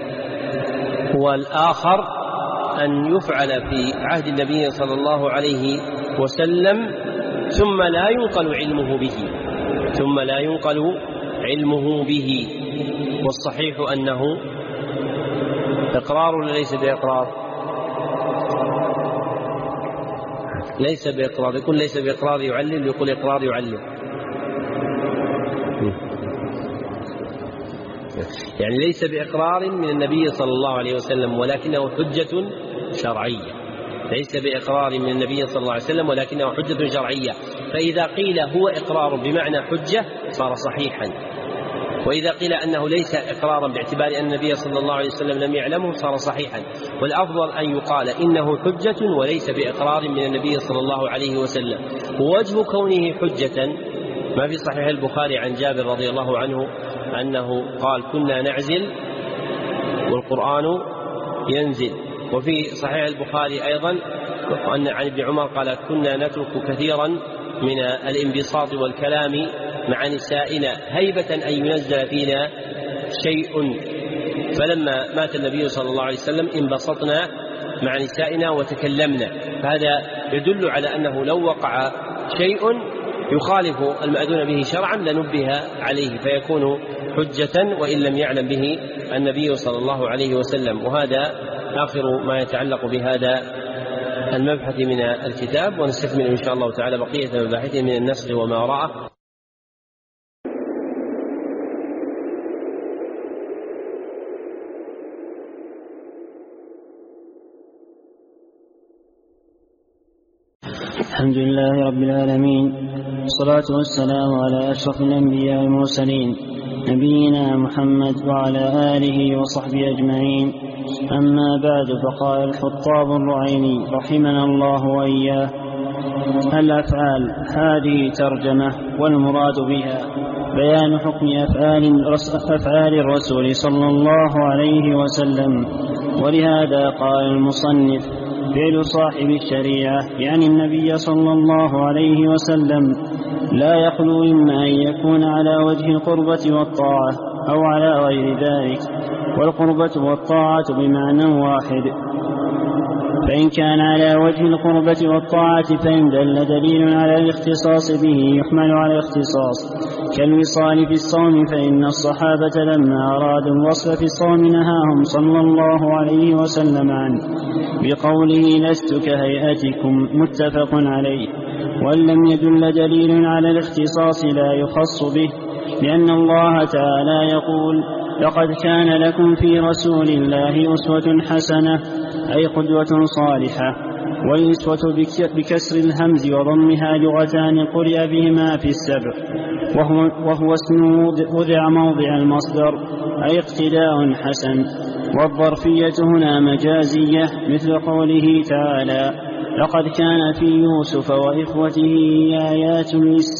والآخر أن يفعل في عهد النبي صلى الله عليه وسلم ثم لا ينقل علمه به ثم لا ينقل علمه به والصحيح أنه إقرار ولا ليس بإقرار؟ ليس بإقرار. يقول ليس بإقرار يعلل، يقول إقرار يعلل، يعني ليس بإقرار من النبي صلى الله عليه وسلم ولكنه حجة شرعية، ليس بإقرار من النبي صلى الله عليه وسلم ولكنه حجة شرعية. فإذا قيل هو إقرار بمعنى حجة صار صحيحا، وإذا قيل أنه ليس إقرارا باعتبار أن النبي صلى الله عليه وسلم لم يعلمه صار صحيحا. والأفضل أن يقال إنه حجة وليس بإقرار من النبي صلى الله عليه وسلم. ووجه كونه حجة ما في صحيح البخاري عن جابر رضي الله عنه أنه قال كنا نعزل والقرآن ينزل. وفي صحيح البخاري أيضا أن عن ابن عمر قال كنا نترك كثيرا من الانبساط والكلام مع نسائنا هيبة أن ينزل فينا شيء، فلما مات النبي صلى الله عليه وسلم انبسطنا مع نسائنا وتكلمنا. فهذا يدل على أنه لو وقع شيء يخالف المأذون به شرعا لنبه عليه فيكون حجة وإن لم يعلم به النبي صلى الله عليه وسلم. وهذا آخر ما يتعلق بهذا المبحث من الكتاب، ونستكمل إن شاء الله تعالى بقية مباحثه من النسخ وما وراءه. الحمد لله رب العالمين، والصلاة والسلام على أشرف الأنبياء والمرسلين نبينا محمد وعلى آله وصحبه أجمعين. أما بعد، فقال الحطاب الرعيني رحمنا الله وإياه: الأفعال هذه ترجمة، والمراد بها بيان حكم أفعال أفعال الرسول صلى الله عليه وسلم. ولهذا قال المصنف: فعل صاحب الشريعة يعني النبي صلى الله عليه وسلم لا يخلو إما أن يكون على وجه القربة والطاعة أو على غير ذلك، والقربة والطاعة بمعنى واحد. فإن كان على وجه القربة والطاعة فإن دل دليل على الاختصاص به يحمل على الاختصاص، كالوصال في الصوم، فإن الصحابة لما أرادوا الوصف في الصوم نهاهم صلى الله عليه وسلم عنه بقوله لست كهيئتكم، متفق عليه. وإن لم يدل دليل على الاختصاص لا يخص به، لأن الله تعالى يقول لقد كان لكم في رسول الله أسوة حسنة، أي قدوة صالحة. والأسوة بكسر الهمز وضمها لغتان قرئ بهما في السبع، وهو, وهو اسم وضع موضع المصدر، أي اقتداء حسن. والظرفية هنا مجازية، مثل قوله تعالى لقد كان في يوسف وإخوته آيات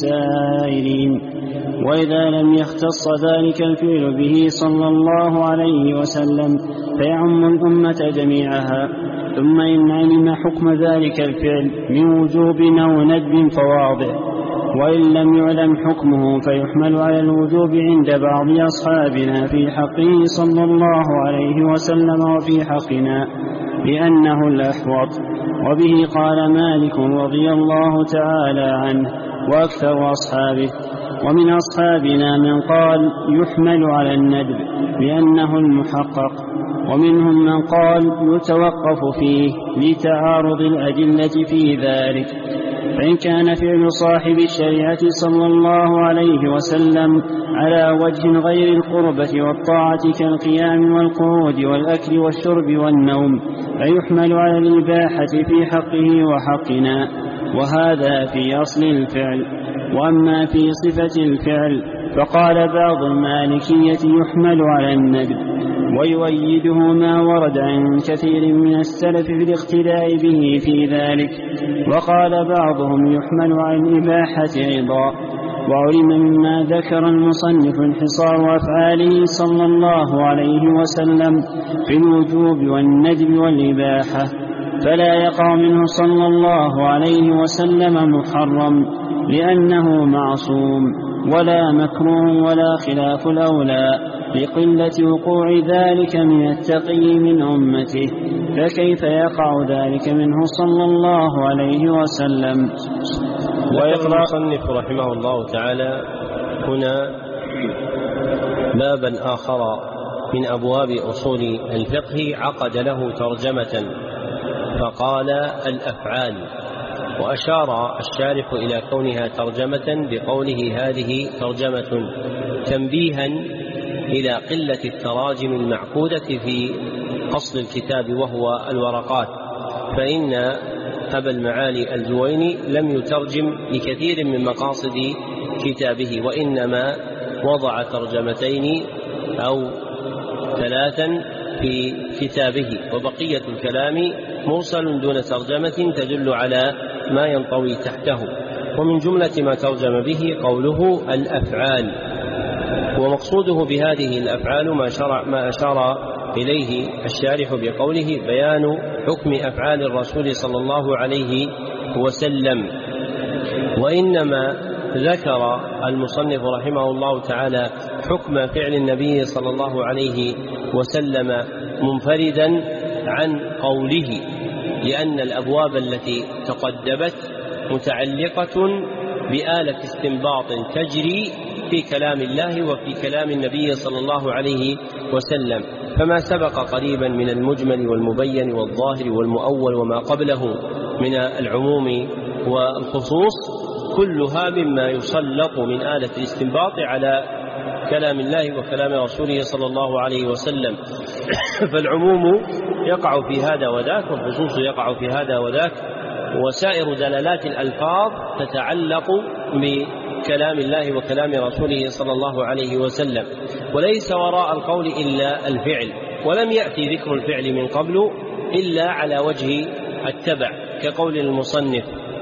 للسائلين. وإذا لم يختص ذلك الفعل به صلى الله عليه وسلم فيعم الأمة جميعها. ثم إن علم حكم ذلك الفعل من وجوب أو ندب فواضح، وإن لم يعلم حكمه فيحمل على الوجوب عند بعض أصحابنا في حقه صلى الله عليه وسلم وفي حقنا لأنه الأحوط. وبه قال مالك رضي الله تعالى عنه وأكثر أصحابه. ومن أصحابنا من قال يحمل على الندب لأنه المحقق، ومنهم من قال يتوقف فيه لتعارض الأدلة في ذلك. فإن كان فعل صاحب الشريعة صلى الله عليه وسلم على وجه غير القربة والطاعة كالقيام والقعود والأكل والشرب والنوم فيحمل على الإباحة في حقه وحقنا، وهذا في أصل الفعل. وأما في صفة الفعل فقال بعض المالكية يحمل على الندب، ويؤيده ما ورد عن كثير من السلف في الاقتداء به في ذلك. وقال بعضهم يحمل على الإباحة أيضا. وعلم مما ذكر المصنف انحصار أفعاله صلى الله عليه وسلم في الوجوب والندب والإباحة، فلا يقع منه صلى الله عليه وسلم محرم لأنه معصوم، ولا مكروه ولا خلاف الأولى لقلة وقوع ذلك من التقي من أمته، فكيف يقع ذلك منه صلى الله عليه وسلم؟ ويقرأ المصنف رحمه الله تعالى هنا بابا آخر من أبواب أصول الفقه عقد له ترجمة فقال الأفعال، وأشار الشارح إلى كونها ترجمة بقوله هذه ترجمة تنبيها إلى قلة التراجم المعقودة في أصل الكتاب وهو الورقات، فإن أبا المعالي الجويني لم يترجم لكثير من مقاصد كتابه، وإنما وضع ترجمتين أو ثلاثا في كتابه، وبقية الكلام مرسل دون ترجمة تدل على ما ينطوي تحته. ومن جملة ما ترجم به قوله الأفعال، ومقصوده بهذه الأفعال ما, شرع ما أشار إليه الشارح بقوله بيان حكم أفعال الرسول صلى الله عليه وسلم. وإنما ذكر المصنف رحمه الله تعالى حكم فعل النبي صلى الله عليه وسلم منفردا عن قوله، لأن الأبواب التي تقدمت متعلقة بآلة استنباط تجري في كلام الله وفي كلام النبي صلى الله عليه وسلم، فما سبق قريبا من المجمل والمبين والظاهر والمؤول وما قبله من العموم والخصوص كلها مما يسلط من آلة الاستنباط على كلام الله وكلام رسوله صلى الله عليه وسلم. فالعموم يقع في هذا وذاك، والخصوص يقع في هذا وذاك، وسائر دلالات الألفاظ تتعلق بكلام الله وكلام رسوله صلى الله عليه وسلم، وليس وراء القول إلا الفعل، ولم يأتي ذكر الفعل من قبل إلا على وجه التبع، كقول المصنف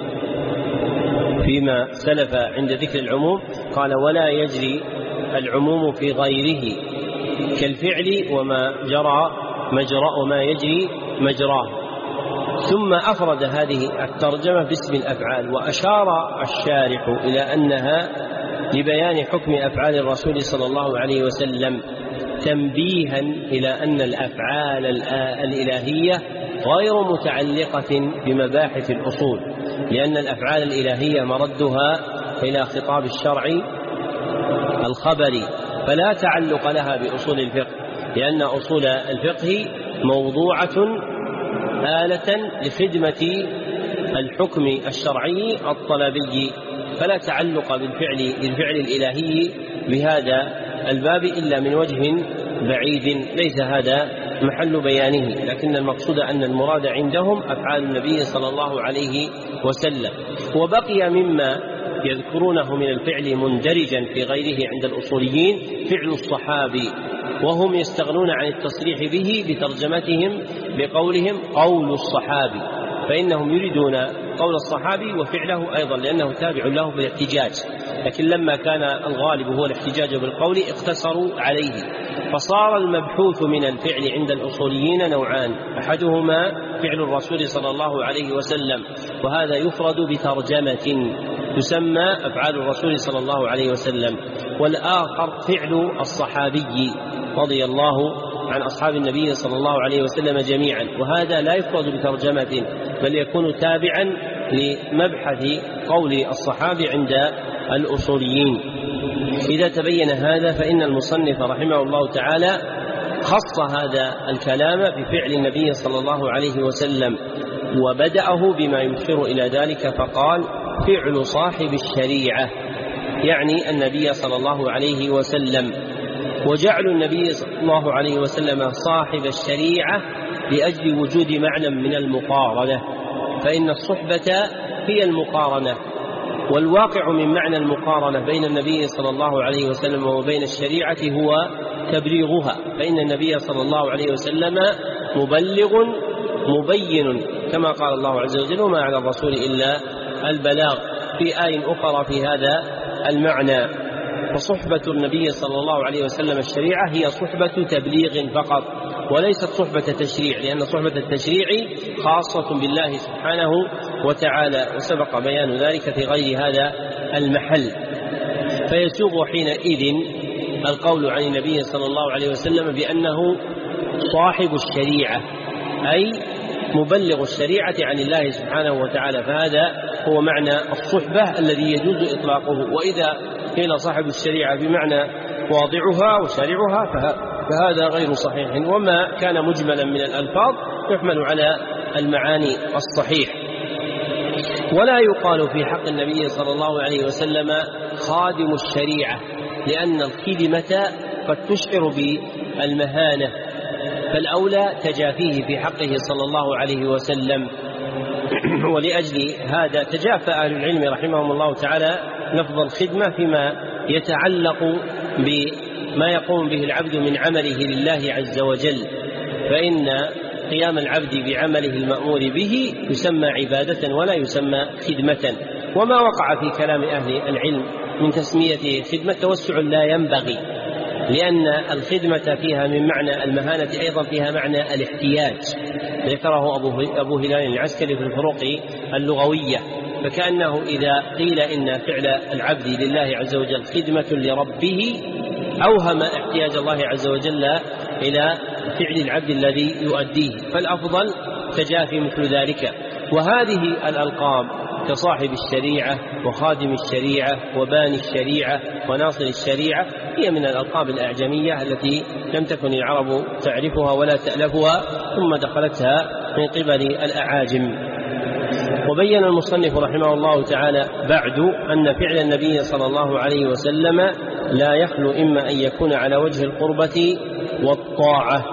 فيما سلف عند ذكر العموم قال ولا يجري العموم في غيره كالفعل وما جرى مجرى وما يجري مجراه. ثم أفرد هذه الترجمة باسم الأفعال، وأشار الشارح إلى أنها لبيان حكم أفعال الرسول صلى الله عليه وسلم تنبيها إلى أن الأفعال الإلهية غير متعلقة بمباحث الأصول، لأن الأفعال الإلهية مردها إلى خطاب الشرع الخبري، فلا تعلق لها بأصول الفقه، لأن أصول الفقه موضوعة آلة لخدمة الحكم الشرعي الطلبي، فلا تعلق بالفعل بالفعل الإلهي بهذا الباب إلا من وجه بعيد ليس هذا محل بيانه، لكن المقصود أن المراد عندهم أفعال النبي صلى الله عليه وسلم. وبقي مما يذكرونه من الفعل مندرجا في غيره عند الأصوليين فعل الصحابي، وهم يستغنون عن التصريح به بترجمتهم بقولهم قول الصحابي، فإنهم يريدون قول الصحابي وفعله أيضا لأنه تابع له في الاحتجاج، لكن لما كان الغالب هو الاحتجاج بالقول اقتصروا عليه، فصار المبحوث من الفعل عند الأصوليين نوعان: أحدهما فعل الرسول صلى الله عليه وسلم، وهذا يفرد بترجمة تسمى أفعال الرسول صلى الله عليه وسلم، والآخر فعل الصحابي رضي الله عن أصحاب النبي صلى الله عليه وسلم جميعا، وهذا لا يفرد بترجمة بل يكون تابعا لمبحث قول الصحابي عند الأصوليين. إذا تبين هذا فإن المصنف رحمه الله تعالى خص هذا الكلام بفعل النبي صلى الله عليه وسلم، وبدأه بما يشير إلى ذلك فقال: فعل صاحب الشريعة، يعني النبي صلى الله عليه وسلم. وجعل النبي صلى الله عليه وسلم صاحب الشريعة لأجل وجود معنى من المقارنة، فإن الصحبة هي المقارنة، والواقع من معنى المقارنة بين النبي صلى الله عليه وسلم وبين الشريعة هو تبليغها، فإن النبي صلى الله عليه وسلم مبلغ مبين كما قال الله عز وجل: وما على الرسول إلا البلاغ، في آية أخرى في هذا المعنى. فصحبة النبي صلى الله عليه وسلم الشريعة هي صحبة تبليغ فقط، وليست صحبة تشريع، لأن صحبة التشريع خاصة بالله سبحانه وتعالى، وسبق بيان ذلك في غير هذا المحل. فيسوغ حينئذ القول عن النبي صلى الله عليه وسلم بأنه صاحب الشريعة، أي مبلغ الشريعة عن الله سبحانه وتعالى، فهذا هو معنى الصحبة الذي يجوز إطلاقه. وإذا قيل صاحب الشريعة بمعنى واضعها وشارعها فهذا غير صحيح، وما كان مجملا من الألفاظ يحمل على المعاني الصحيح. ولا يقال في حق النبي صلى الله عليه وسلم خادم الشريعة، لأن الخدمة قد تشعر بالمهانة، فالأولى تجافيه في حقه صلى الله عليه وسلم. ولأجل هذا تجافى أهل العلم رحمهم الله تعالى لفظ الخدمة فيما يتعلق بما يقوم به العبد من عمله لله عز وجل، فإن قيام العبد بعمله المأمور به يسمى عبادة ولا يسمى خدمة. وما وقع في كلام أهل العلم من تسميته خدمة توسع لا ينبغي، لأن الخدمة فيها من معنى المهانة أيضا فيها معنى الاحتياج، ذكره أبو هلال العسكري في الفروق اللغوية، فكأنه إذا قيل إن فعل العبد لله عز وجل خدمة لربه أوهم احتياج الله عز وجل إلى فعل العبد الذي يؤديه، فالأفضل تجافي مثل ذلك. وهذه الألقاب كصاحب الشريعة وخادم الشريعة وباني الشريعة وناصر الشريعة هي من الألقاب الأعجمية التي لم تكن العرب تعرفها ولا تألفها، ثم دخلتها من قبل الأعاجم. وبين المصنف رحمه الله تعالى بعد أن فعل النبي صلى الله عليه وسلم لا يخلو إما أن يكون على وجه القربة والطاعة،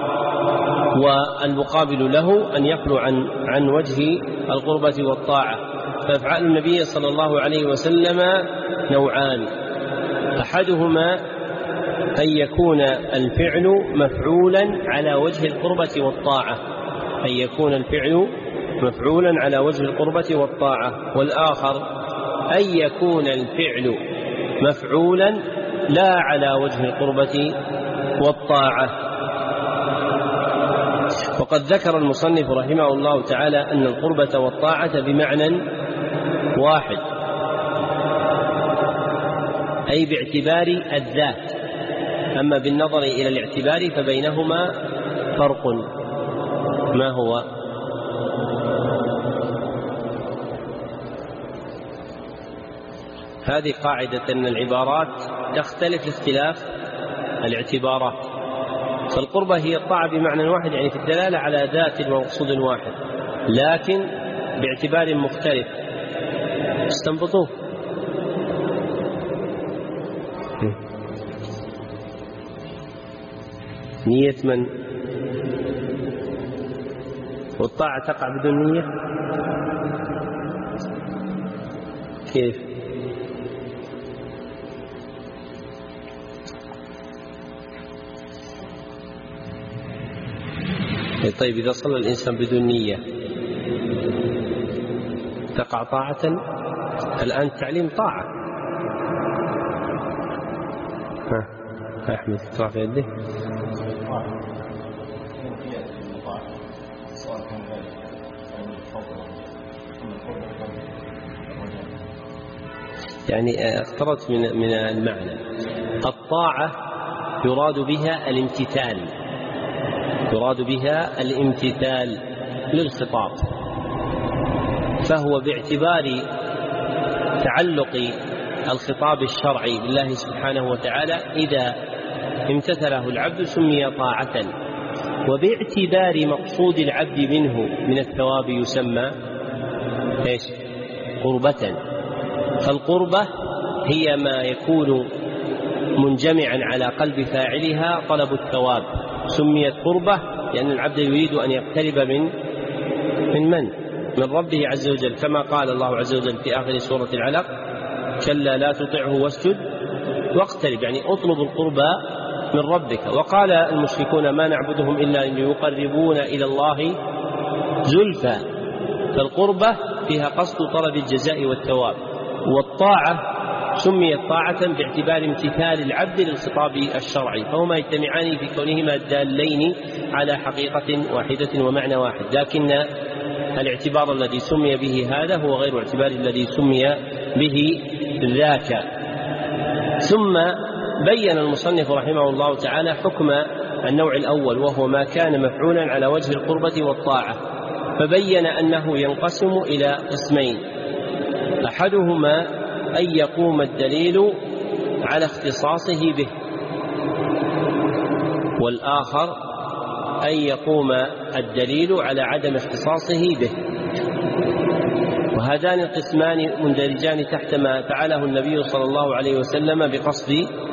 والمقابل له أن يخلو عن عن وجه القربة والطاعة. فأفعال النبي صلى الله عليه وسلم نوعان: أحدهما أن يكون الفعل مفعولا على وجه القربة والطاعة، أن يكون الفعل مفعولا على وجه القربة والطاعة، والآخر أن يكون الفعل مفعولا لا على وجه القربة والطاعة. وقد ذكر المصنف رحمه الله تعالى أن القربة والطاعة بمعنى واحد، أي باعتبار الذات. أما بالنظر إلى الاعتبار فبينهما فرق. ما هو؟ هذه قاعدة أن العبارات تختلف اختلاف الاعتبارات. فالقربة هي الطاعة بمعنى واحد، يعني في الدلالة على ذات ومقصود واحد، لكن باعتبار مختلف. استنبطوه. نية من؟ والطاعة تقع بدون نية؟ كيف؟ طيب إذا صلى الإنسان بدون نية تقع طاعة؟ الآن التعليم طاعة. ها أحمد ترى في يده. يعني اقتربت من من المعنى. الطاعة يراد بها الامتثال، يراد بها الامتثال للخطاب، فهو باعتبار تعلق الخطاب الشرعي بالله سبحانه وتعالى إذا امتثله العبد سمي طاعة، وباعتبار مقصود العبد منه من الثواب يسمى ايش؟ قربة. فالقربة هي ما يكون منجمعا على قلب فاعلها طلب الثواب، سميت قربة لأن العبد يريد أن يقترب من من من؟ من ربه عز وجل، كما قال الله عز وجل في آخر سورة العلق: كلا لا تطعه واسجد واقترب، يعني اطلب القربى من ربك. وقال المشركون: ما نعبدهم إلا أن يقربونا إلى الله زلفى. فالقربة فيها قصد طلب الجزاء والثواب. والطاعة سميت طاعة باعتبار امتثال العبد للخطاب الشرعي، فهما يجتمعان في كونهما دالين على حقيقة واحدة ومعنى واحد، لكن الاعتبار الذي سمي به هذا هو غير الاعتبار الذي سمي به ذاك. ثم بين المصنف رحمه الله تعالى حكم النوع الأول، وهو ما كان مفعولا على وجه القربة والطاعة، فبين أنه ينقسم إلى قسمين: أحدهما أن يقوم الدليل على اختصاصه به، والآخر أن يقوم الدليل على عدم اختصاصه به. وهذان القسمان مندرجان تحت ما فعله النبي صلى الله عليه وسلم بقصد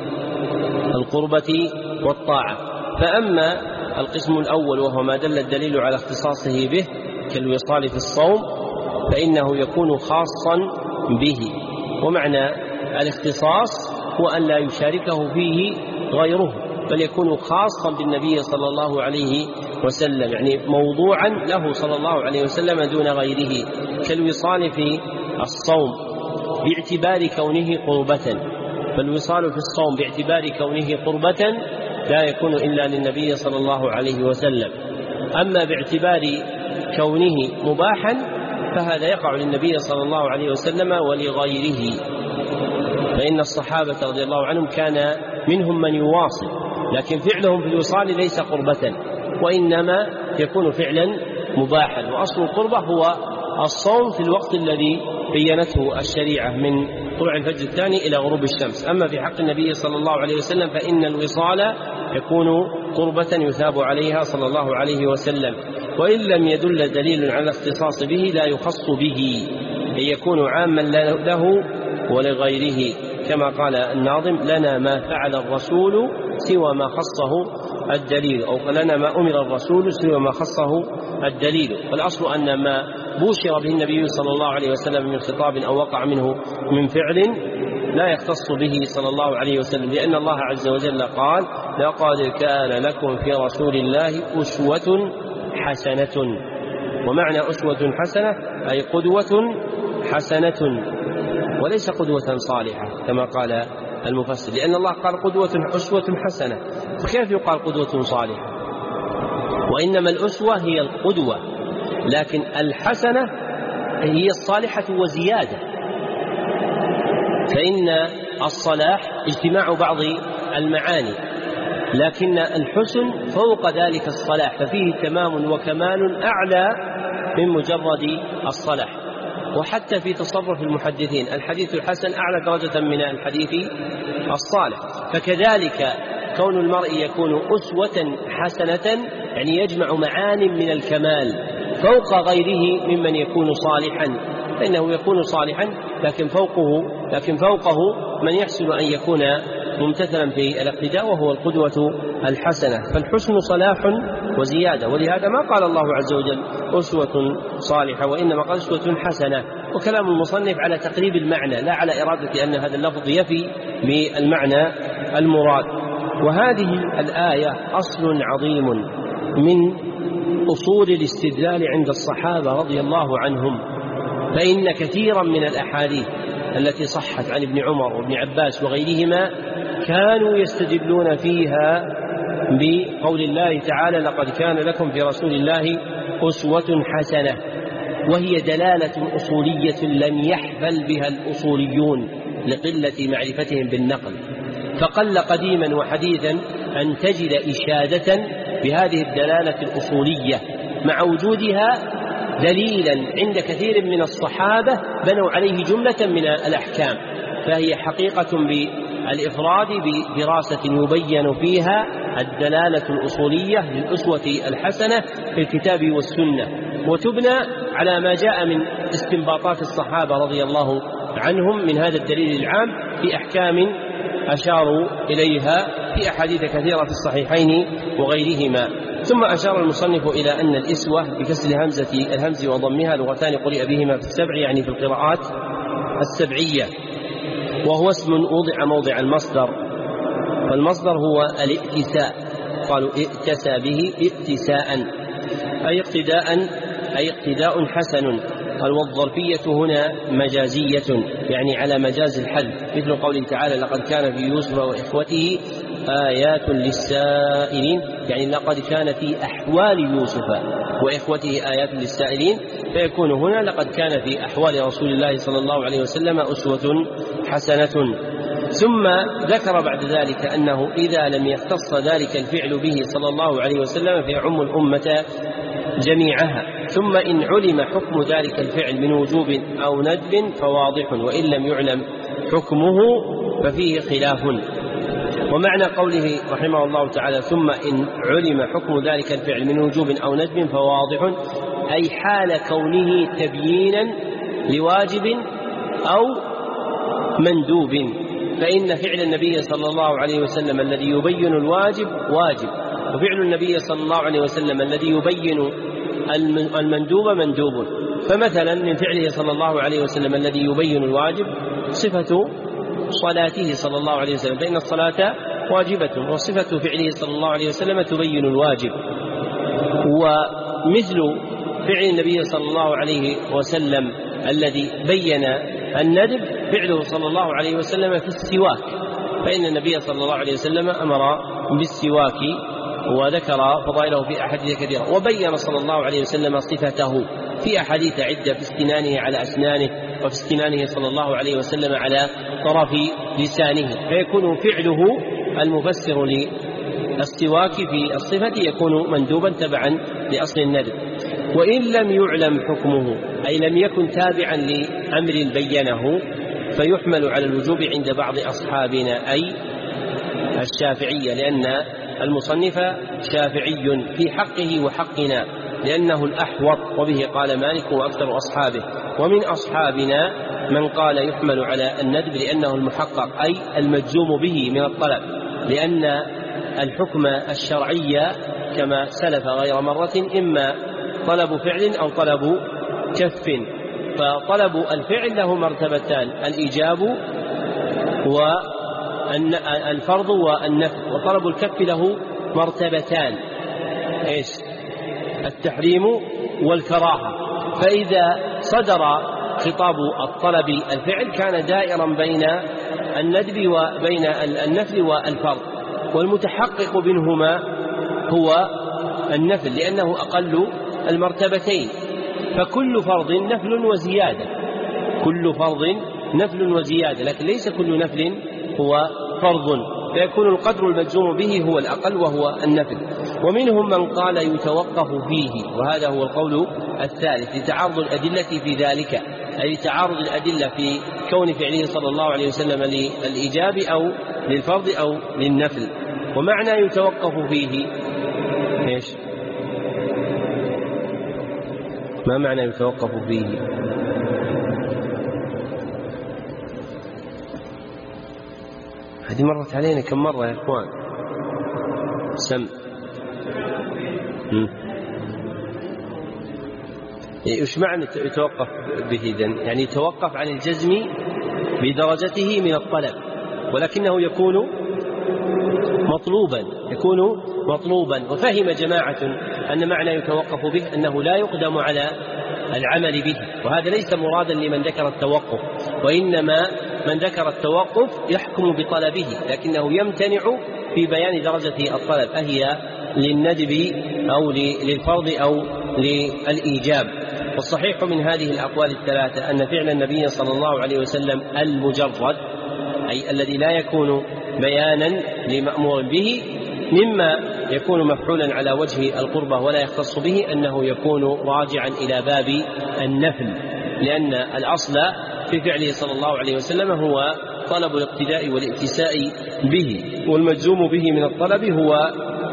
القربة والطاعة. فأما القسم الأول وهو ما دل الدليل على اختصاصه به كالوصال في الصوم، فإنه يكون خاصا به. ومعنى الاختصاص هو أن لا يشاركه فيه غيره، بل يكون خاصا بالنبي صلى الله عليه وسلم، يعني موضوعا له صلى الله عليه وسلم دون غيره، كالوصال في الصوم باعتبار كونه قربة. فالوصال في الصوم باعتبار كونه قربة لا يكون إلا للنبي صلى الله عليه وسلم. أما باعتبار كونه مباحا فهذا يقع للنبي صلى الله عليه وسلم ولغيره، فإن الصحابة رضي الله عنهم كان منهم من يواصل، لكن فعلهم في الوصال ليس قربة، وإنما يكون فعلا مباحا. وأصل القربة هو الصوم في الوقت الذي بينته الشريعة من طلوع الفجر الثاني إلى غروب الشمس. أما في حق النبي صلى الله عليه وسلم فإن الوصال يكون قربة يثاب عليها صلى الله عليه وسلم، وإن لم يدل دليل على الاختصاص به لا يخص به، أن يكون عاما له ولغيره، كما قال الناظم: لنا ما فعل الرسول سوى ما خصه الدليل، أو لنا ما أمر الرسول سوى ما خصه الدليل. فالأصل أن ما بوشر به النبي صلى الله عليه وسلم من خطاب أو وقع منه من فعل لا يختص به صلى الله عليه وسلم، لأن الله عز وجل قال: لقد كان لكم في رسول الله أسوة حسنة. ومعنى أسوة حسنة أي قدوة حسنة، وليس قدوة صالحة كما قال المفسر، لأن الله قال قدوة أسوة حسنة، فكيف يقال قدوة صالحة؟ وإنما الأسوة هي القدوة، لكن الحسنة هي الصالحة وزيادة. فإن الصلاح اجتماع بعض المعاني، لكن الحسن فوق ذلك الصلاح، ففيه تمام وكمال أعلى من مجرد الصلاح. وحتى في تصرف المحدثين الحديث الحسن أعلى درجة من الحديث الصالح. فكذلك كون المرء يكون أسوة حسنة يعني يجمع معان من الكمال فوق غيره ممن يكون صالحا، فإنه يكون صالحا لكن فوقه لكن فوقه من يحسن أن يكون ممتثلا في الاقتداء وهو القدوة الحسنة. فالحسن صلاح وزيادة، ولهذا ما قال الله عز وجل أسوة صالحة، وإنما قال أسوة حسنة. وكلام المصنف على تقريب المعنى لا على إرادة أن هذا اللفظ يفي بالمعنى المراد. وهذه الآية أصل عظيم من أصول الاستدلال عند الصحابة رضي الله عنهم، فإن كثيرا من الأحاديث التي صحت عن ابن عمر وابن عباس وغيرهما كانوا يستدلون فيها بقول الله تعالى: لقد كان لكم في رسول الله أسوة حسنة، وهي دلالة أصولية لم يحفل بها الأصوليون لقلة معرفتهم بالنقل، فقل قديما وحديثا أن تجد إشادة بهذه الدلالة الأصولية مع وجودها دليلا عند كثير من الصحابة بنوا عليه جملة من الأحكام، فهي حقيقة بالإفراد بدراسة يبين فيها الدلالة الأصولية للأسوة الحسنة في الكتاب والسنة، وتبنى على ما جاء من استنباطات الصحابة رضي الله عنهم من هذا الدليل العام في أحكام أشاروا إليها في أحاديث كثيرة في الصحيحين وغيرهما. ثم أشار المصنف إلى أن الإسوة بكسر همزة الهمز وضمها لغتان قرئ بهما في السبع، يعني في القراءات السبعية، وهو اسم وضع موضع المصدر، والمصدر هو الائتساء، قالوا ائتسى به ائتساء أي اقتداء أي اقتداء حسن. والظرفية هنا مجازية يعني على مجاز الحذف، مثل قوله تعالى: لقد كان في يوسف وإخوته آيات للسائلين، يعني لقد كان في أحوال يوسف وإخوته آيات للسائلين، فيكون هنا لقد كان في أحوال رسول الله صلى الله عليه وسلم أسوة حسنة. ثم ذكر بعد ذلك أنه إذا لم يختص ذلك الفعل به صلى الله عليه وسلم فيعم الأمة جميعها. ثم إن علم حكم ذلك الفعل من وجوب أو ندب فواضح، وإن لم يعلم حكمه ففيه خلاف. ومعنى قوله رحمه الله تعالى: ثم إن علم حكم ذلك الفعل من وجوب أو ندب فواضح، أي حال كونه تبيينا لواجب أو مندوب، فإن فعل النبي صلى الله عليه وسلم الذي يبين الواجب واجب، وفعل النبي صلى الله عليه وسلم الذي يبين المندوب مندوب. فمثلا من فعله صلى الله عليه وسلم الذي يبين الواجب صفة صلاته صلى الله عليه وسلم، فإن الصلاة واجبة، وصفة فعله صلى الله عليه وسلم تبين الواجب. ومثل فعل النبي صلى الله عليه وسلم الذي بين الندب فعله صلى الله عليه وسلم في السواك، فإن النبي صلى الله عليه وسلم أمر بالسواك وذكر فضائله في أحاديث كثيرة، وبين صلى الله عليه وسلم صفته في أحاديث عدة في استنانه على أسنانه، وفي استنانه صلى الله عليه وسلم على طرف لسانه، فيكون فعله المفسر للسواك في الصفة يكون مندوبا تبعا لأصل الندب. وإن لم يعلم حكمه أي لم يكن تابعا لأمر بينه فيحمل على الوجوب عند بعض أصحابنا أي الشافعية، لأن المصنف شافعي في حقه وحقنا لأنه الأحوط، وبه قال مالك وأكثر أصحابه. ومن أصحابنا من قال يحمل على الندب لأنه المحقق أي المجزوم به من الطلب، لأن الحكم الشرعي كما سلف غير مرة إما طلب فعل أو طلب كف، فطلب الفعل له مرتبتان: الإيجاب والفرض والنفي، وطلب الكف له مرتبتان: إيش؟ التحريم والكراهة. فإذا صدر خطاب الطلب الفعل كان دائرا بين الندب وبين النفل والفرض، والمتحقق منهما هو النفل لأنه أقل المرتبتين، فكل فرض نفل وزيادة، كل فرض نفل وزيادة، لكن ليس كل نفل هو فرض، فيكون القدر المجزوم به هو الأقل وهو النفل. ومنهم من قال يتوقف فيه، وهذا هو القول الثالث لتعارض الأدلة في ذلك، أي تعارض الأدلة في كون فعله صلى الله عليه وسلم للإيجاب أو للفرض أو للنفل. ومعنى يتوقف فيه إيش؟ ما معنى يتوقف فيه؟ هذه مرت علينا كم مرة يا إخوان؟ سم إيش معنى يتوقف به إذن؟ يعني يتوقف عن الجزم بدرجته من الطلب، ولكنه يكون مطلوبا يكون مطلوبا وفهم جماعة أن معنى يتوقف به أنه لا يقدم على العمل به، وهذا ليس مرادا لمن ذكر التوقف، وإنما من ذكر التوقف يحكم بطلبه، لكنه يمتنع في بيان درجة الطلب، أهي للندب أو للفرض أو للإيجاب. والصحيح من هذه الأقوال الثلاثة أن فعل النبي صلى الله عليه وسلم المجرد، أي الذي لا يكون بيانا لمأمور به، مما يكون مفعولا على وجه القربة ولا يختص به، أنه يكون راجعا إلى باب النفل، لأن الأصل في فعله صلى الله عليه وسلم هو طلب الاقتداء والائتساء به، والمجزوم به من الطلب هو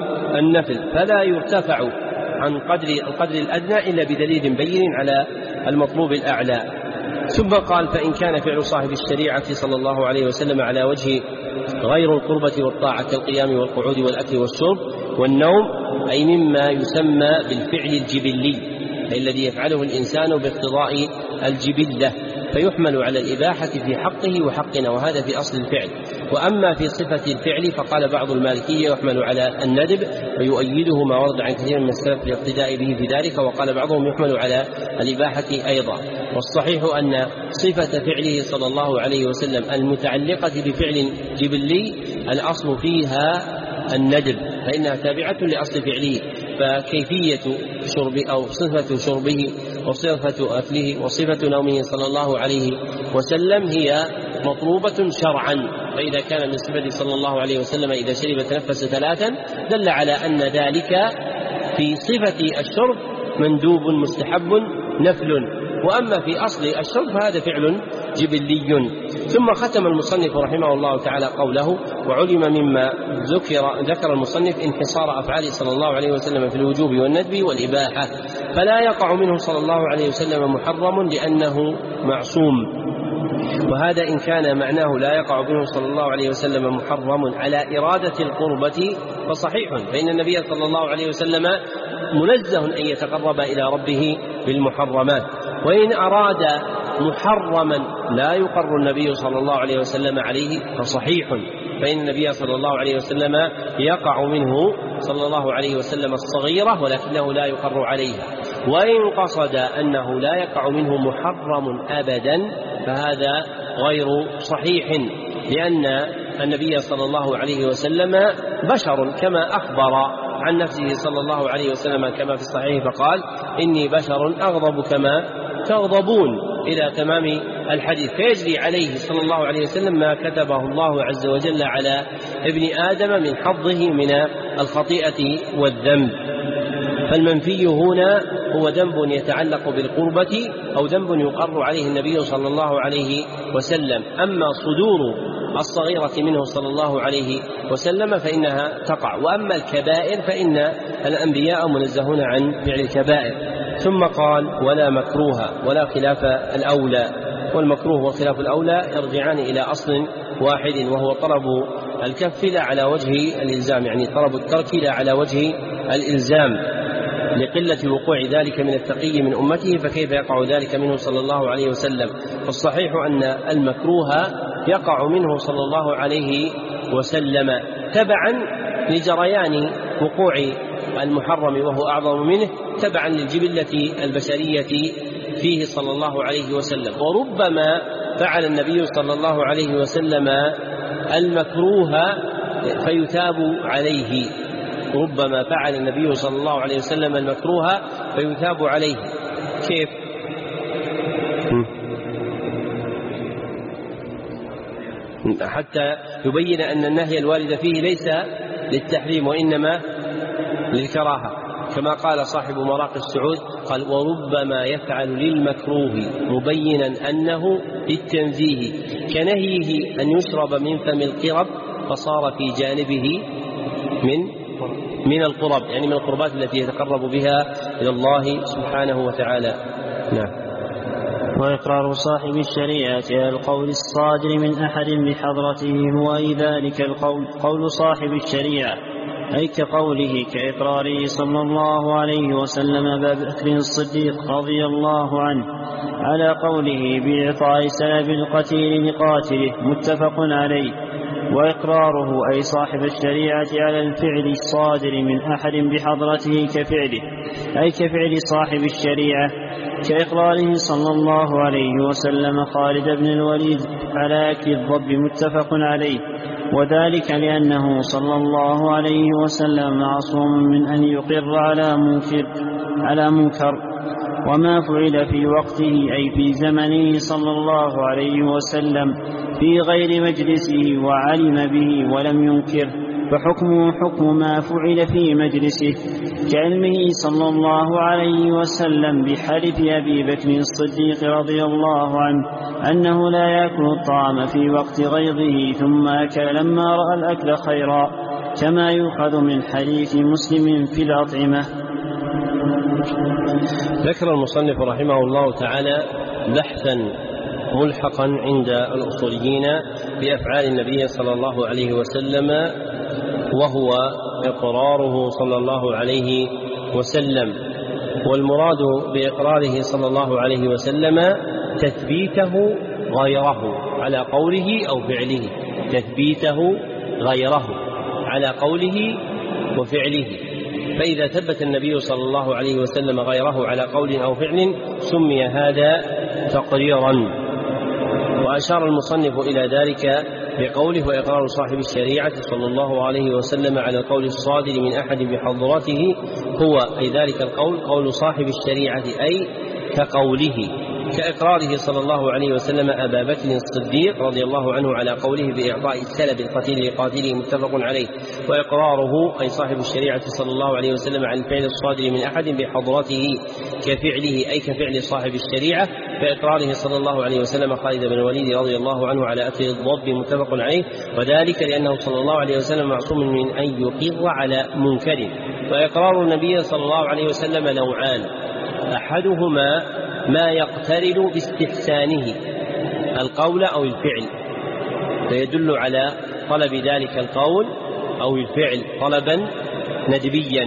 النفل، فلا يرتفع عن قدر القدر الأدنى إلا بدليل بين على المطلوب الأعلى. ثم قال: فإن كان فعل صاحب الشريعة صلى الله عليه وسلم على وجه غير القربة والطاعة كالقيام والقعود والأكل والشرب والنوم، أي مما يسمى بالفعل الجبلي، أي الذي يفعله الإنسان باقتضاء الجبلة، فيحمل على الإباحة في حقه وحقنا، وهذا في أصل الفعل. وأما في صفة الفعل فقال بعض المالكية يحمل على الندب، ويؤيده ما ورد عن كثير من السلف الاقتداء به في ذلك، وقال بعضهم يحمل على الإباحة أيضا. والصحيح أن صفة فعله صلى الله عليه وسلم المتعلقة بفعل جبلي الأصل فيها الندب، فإنها تابعة لأصل فعله، فكيفية شرب أو صفة شربه وصفة أكله وصفة نومه صلى الله عليه وسلم هي مطلوبة شرعا. فإذا كان من صفة صلى الله عليه وسلم إذا شرب تنفس ثلاثا دل على أن ذلك في صفة الشرب مندوب مستحب نفل، وأما في أصل الشرب فهذا فعل جبلي. ثم ختم المصنف رحمه الله تعالى قوله: وعلم مما ذكر ذكر المصنف انحصار أفعال صلى الله عليه وسلم في الوجوب والندب والإباحة، فلا يقع منه صلى الله عليه وسلم محرم لأنه معصوم. وهذا إن كان معناه لا يقع منه صلى الله عليه وسلم محرم على إرادة القربة فصحيح، فإن النبي صلى الله عليه وسلم منزه أن يتقرب إلى ربه بالمحرمات. وإن أراد محرما لا يقر النبي صلى الله عليه وسلم عليه فصحيح، فإن النبي صلى الله عليه وسلم يقع منه صلى الله عليه وسلم الصغيرة ولكنه لا يقر عليها. وإن قصد أنه لا يقع منه محرم أبدا فهذا غير صحيح، لأن النبي صلى الله عليه وسلم بشر كما أخبر عن نفسه صلى الله عليه وسلم كما في الصحيح، فقال: إني بشر أغضب كما تغضبون إلى تمام الحديث، فيجري عليه صلى الله عليه وسلم ما كتبه الله عز وجل على ابن آدم من حظه من الخطيئة والذنب. فالمنفي هنا هو ذنب يتعلق بالقربة أو ذنب يقر عليه النبي صلى الله عليه وسلم. أما صدور الصغيرة منه صلى الله عليه وسلم فإنها تقع، وأما الكبائر فإن الأنبياء منزهون عن فعل الكبائر. ثم قال: ولا مكروه ولا خلاف الأولى. والمكروه وخلاف الأولى يرجعان إلى أصل واحد، وهو طلب الكف لا على وجه الإلزام، يعني طلب الترك لا على وجه الإلزام، لقلة وقوع ذلك من التقي من أمته، فكيف يقع ذلك منه صلى الله عليه وسلم؟ فالصحيح أن المكروه يقع منه صلى الله عليه وسلم تبعا لجريان وقوع المحرم وهو أعظم منه، تبعا للجبلة البشرية فيه صلى الله عليه وسلم. وربما فعل النبي صلى الله عليه وسلم المكروه فيثاب عليه، ربما فعل النبي صلى الله عليه وسلم المكروه فيثاب عليه. كيف؟ حتى يبين أن النهي الوارد فيه ليس للتحريم وإنما للكراهة، كما قال صاحب مراقي السعود قال: وربما يفعل للمكروه مبينا أنه للتنزيه، كنهيه أن يشرب من فم القرب فصار في جانبه من من القرب، يعني من القربات التي يتقرب بها إلى الله سبحانه وتعالى. نعم. وإقرار صاحب الشريعة على القول الصادر من أحد بحضرته هو أي ذلك القول قول صاحب الشريعة، أي كقوله كإقراره صلى الله عليه وسلم أبا بكر الصديق رضي الله عنه على قوله بإعطاء سلب القتيل لقاتله متفق عليه. وإقراره أي صاحب الشريعة على الفعل الصادر من أحد بحضرته كفعله، أي كفعل صاحب الشريعة، كإقراره صلى الله عليه وسلم خالد بن الوليد على أكل الضب متفق عليه، وذلك لأنه صلى الله عليه وسلم معصوم من أن يقر على منكر, على منكر وما فعل في وقته أي في زمنه صلى الله عليه وسلم في غير مجلسه وعلم به ولم ينكر فحكمه حكم ما فعل في مجلسه، كعلمه صلى الله عليه وسلم بحلف أبي بكر الصديق رضي الله عنه أنه لا يأكل الطعام في وقت غيظه ثم أكل لما رأى الأكل خيرا، كما يؤخذ من حديث مسلم في الأطعمة. ذكر المصنف رحمه الله تعالى بحثا ملحقا عند الأصوليين بأفعال النبي صلى الله عليه وسلم، وهو إقراره صلى الله عليه وسلم. والمراد بإقراره صلى الله عليه وسلم تثبيته غيره على قوله أو فعله، تثبيته غيره على قوله وفعله. فإذا ثبت النبي صلى الله عليه وسلم غيره على قول أو فعل سمي هذا تقريرا. وأشار المصنف إلى ذلك بقوله وإقرار صاحب الشريعة صلى الله عليه وسلم على القول الصادر من أحد بحضرته هو أي ذلك القول قول صاحب الشريعة، أي كقوله، كإقراره صلى الله عليه وسلم أبا بكر الصديق رضي الله عنه على قوله بإعطاء السلب القتيل لقاتله متفق عليه. وإقراره أي صاحب الشريعة صلى الله عليه وسلم عن الفعل الصادر من أحد بحضرته كفعله، أي كفعل صاحب الشريعة. فإقراره صلى الله عليه وسلم خالد بن الوليد رضي الله عنه على أكل الضب متفق عليه، وذلك لأنه صلى الله عليه وسلم معصوم من أن يقر على منكر. وإقرار النبي صلى الله عليه وسلم نوعان: أحدهما ما يقترن باستحسانه القول أو الفعل فيدل على طلب ذلك القول أو الفعل طلبا ندبيا،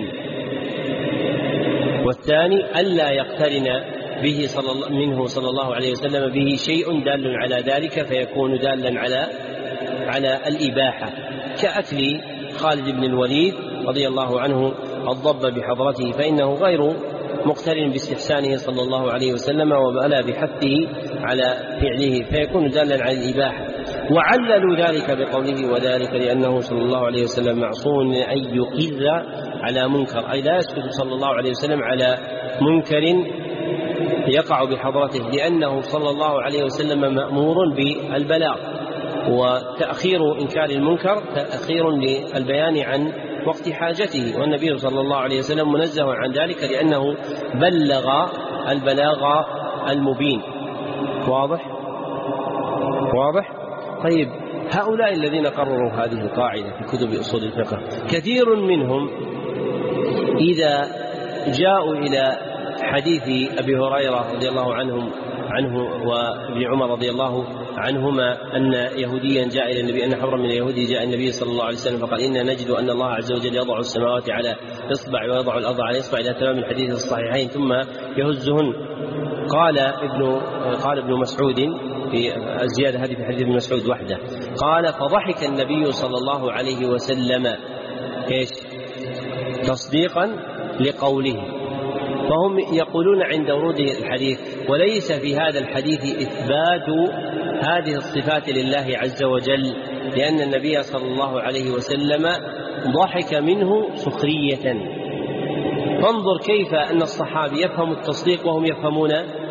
والثاني ألا يقترن به صلى الله منه صلى الله عليه وسلم به شيء دال على ذلك فيكون دالا على على الإباحة، كأكل خالد بن الوليد رضي الله عنه الضب بحضرته، فإنه غير مقترن باستحسانه صلى الله عليه وسلم وبألا بحثه على فعله فيكون دالا على الإباحة. وعللوا ذلك بقوله وذلك لأنه صلى الله عليه وسلم معصوم من أن يقر على منكر، أي لا يسكت صلى الله عليه وسلم على منكر يقع بحضرته، لأنه صلى الله عليه وسلم مأمور بالبلاغ، وتأخير إنكار المنكر تأخير للبيان عن وقت حاجته، والنبي صلى الله عليه وسلم منزه عن ذلك لأنه بلغ البلاغ المبين. واضح؟ واضح؟ طيب، هؤلاء الذين قرروا هذه القاعدة في كتب أصول الفقه كثير منهم إذا جاءوا إلى حديث أبي هريرة رضي الله عنهم عنه وابن عمر رضي الله عنهما أن يهوديا جاء إلى النبي، أن حبرا من اليهود جاء النبي صلى الله عليه وسلم فقال إنا نجد أن الله عز وجل يضع السماوات على إصبع ويضع الأرض على إصبع إلى تمام الحديث الصحيحين ثم يهزهن. قال ابن قال ابن مسعود في الزيادة هذه في حديث ابن مسعود وحده، قال فضحك النبي صلى الله عليه وسلم إيش تصديقا لقوله. فهم يقولون عند ورود الحديث وليس في هذا الحديث إثبات هذه الصفات لله عز وجل، لأن النبي صلى الله عليه وسلم ضحك منه سخرية. فانظر كيف أن الصحابي يفهم التصديق وهم يفهمون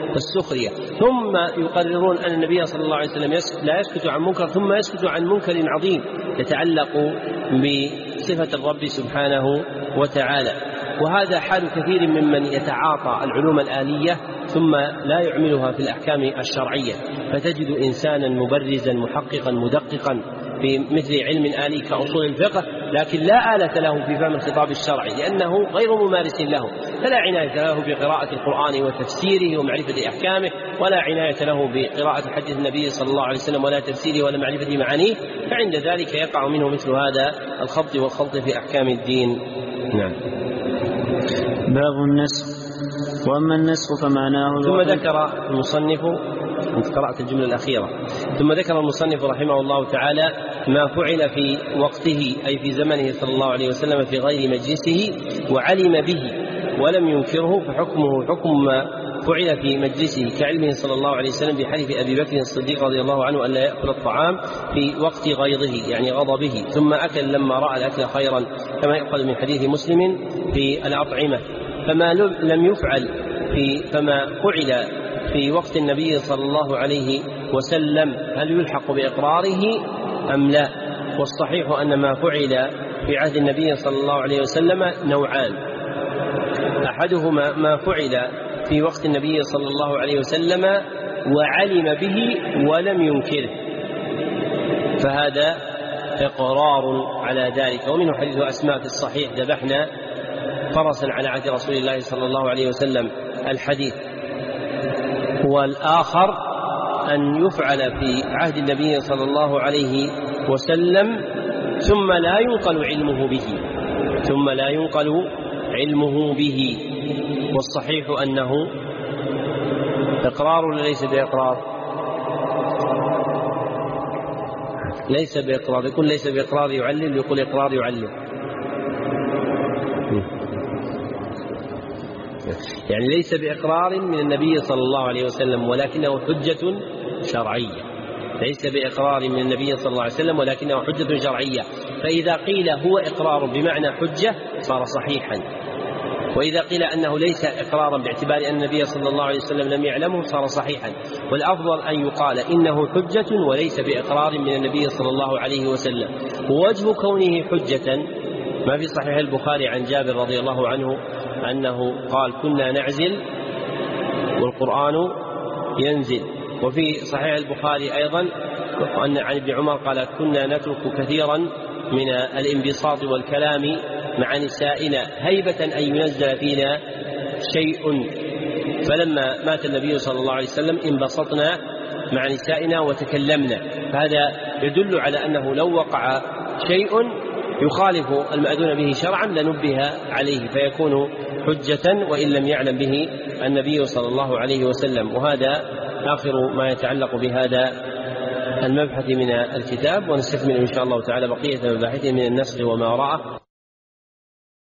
السخرية، ثم يقررون أن النبي صلى الله عليه وسلم لا يسكت عن منكر ثم يسكت عن منكر عظيم يتعلق بصفة الرب سبحانه وتعالى. وهذا حال كثير ممن يتعاطى العلوم الآلية ثم لا يعملها في الأحكام الشرعية، فتجد إنسانا مبرزا محققا مدققا في مثل علم آلي كأصول الفقه، لكن لا آلة له في فهم الخطاب الشرعي لأنه غير ممارس له، فلا عناية له بقراءة القرآن وتفسيره ومعرفة أحكامه، ولا عناية له بقراءة حديث النبي صلى الله عليه وسلم ولا تفسيره ولا معرفة معانيه، فعند ذلك يقع منه مثل هذا الخبط والخلط في أحكام الدين. نعم. باب النسخ. وأما النسخ فمعناه ثم ذكر المصنف، أنت قرأت الجملة الأخيرة، ثم ذكر المصنف رحمه الله تعالى ما فعل في وقته أي في زمنه صلى الله عليه وسلم في غير مجلسه وعلم به ولم ينكره، فحكمه حكم ما فعل في مجلسه كعلمه صلى الله عليه وسلم بحديث أبي بكر الصديق رضي الله عنه أن لا يأكل الطعام في وقت غيظه يعني غضبه، ثم أكل لما رأى الأكل خيرا، كما يؤخذ من حديث مسلم في الأطعمة. فما لم يفعل في فما فعل في وقت النبي صلى الله عليه وسلم هل يلحق بإقراره أم لا؟ والصحيح أن ما فعل في عهد النبي صلى الله عليه وسلم نوعان، أحدهما ما فعل في وقت النبي صلى الله عليه وسلم وعلم به ولم ينكره، فهذا إقرار على ذلك. ومنه حديث أسماء في الصحيح ذبحنا فرسا على عهد رسول الله صلى الله عليه وسلم الحديث. والآخر أن يفعل في عهد النبي صلى الله عليه وسلم ثم لا ينقل علمه به ثم لا ينقل علمه به والصحيح أنه إقرار ولا ليس بإقرار؟ ليس بإقرار. يقول ليس بإقرار يعلل، يقول إقرار يعلل، يعني ليس بإقرار من النبي صلى الله عليه وسلم ولكنه حجة شرعية، ليس بإقرار من النبي صلى الله عليه وسلم ولكنه حجة شرعية. فإذا قيل هو إقرار بمعنى حجة صار صحيحا، وإذا قيل أنه ليس إقرارا باعتبار أن النبي صلى الله عليه وسلم لم يعلمه صار صحيحا. والأفضل أن يقال إنه حجة وليس بإقرار من النبي صلى الله عليه وسلم. ووجه كونه حجة ما في صحيح البخاري عن جابر رضي الله عنه أنه قال كنا نعزل والقرآن ينزل، وفي صحيح البخاري أيضا أن عن ابن عمر قال كنا نترك كثيرا من الانبساط والكلام مع نسائنا هيبة أن ينزل فينا شيء، فلما مات النبي صلى الله عليه وسلم انبسطنا مع نسائنا وتكلمنا. فهذا يدل على أنه لو وقع شيء يخالف المأذون به شرعا لنبه عليه فيكون حجة وإن لم يعلم به النبي صلى الله عليه وسلم. وهذا آخر ما يتعلق بهذا المبحث من الكتاب، ونستكمل إن شاء الله تعالى بقية مباحثه من النسخ وما وراءه.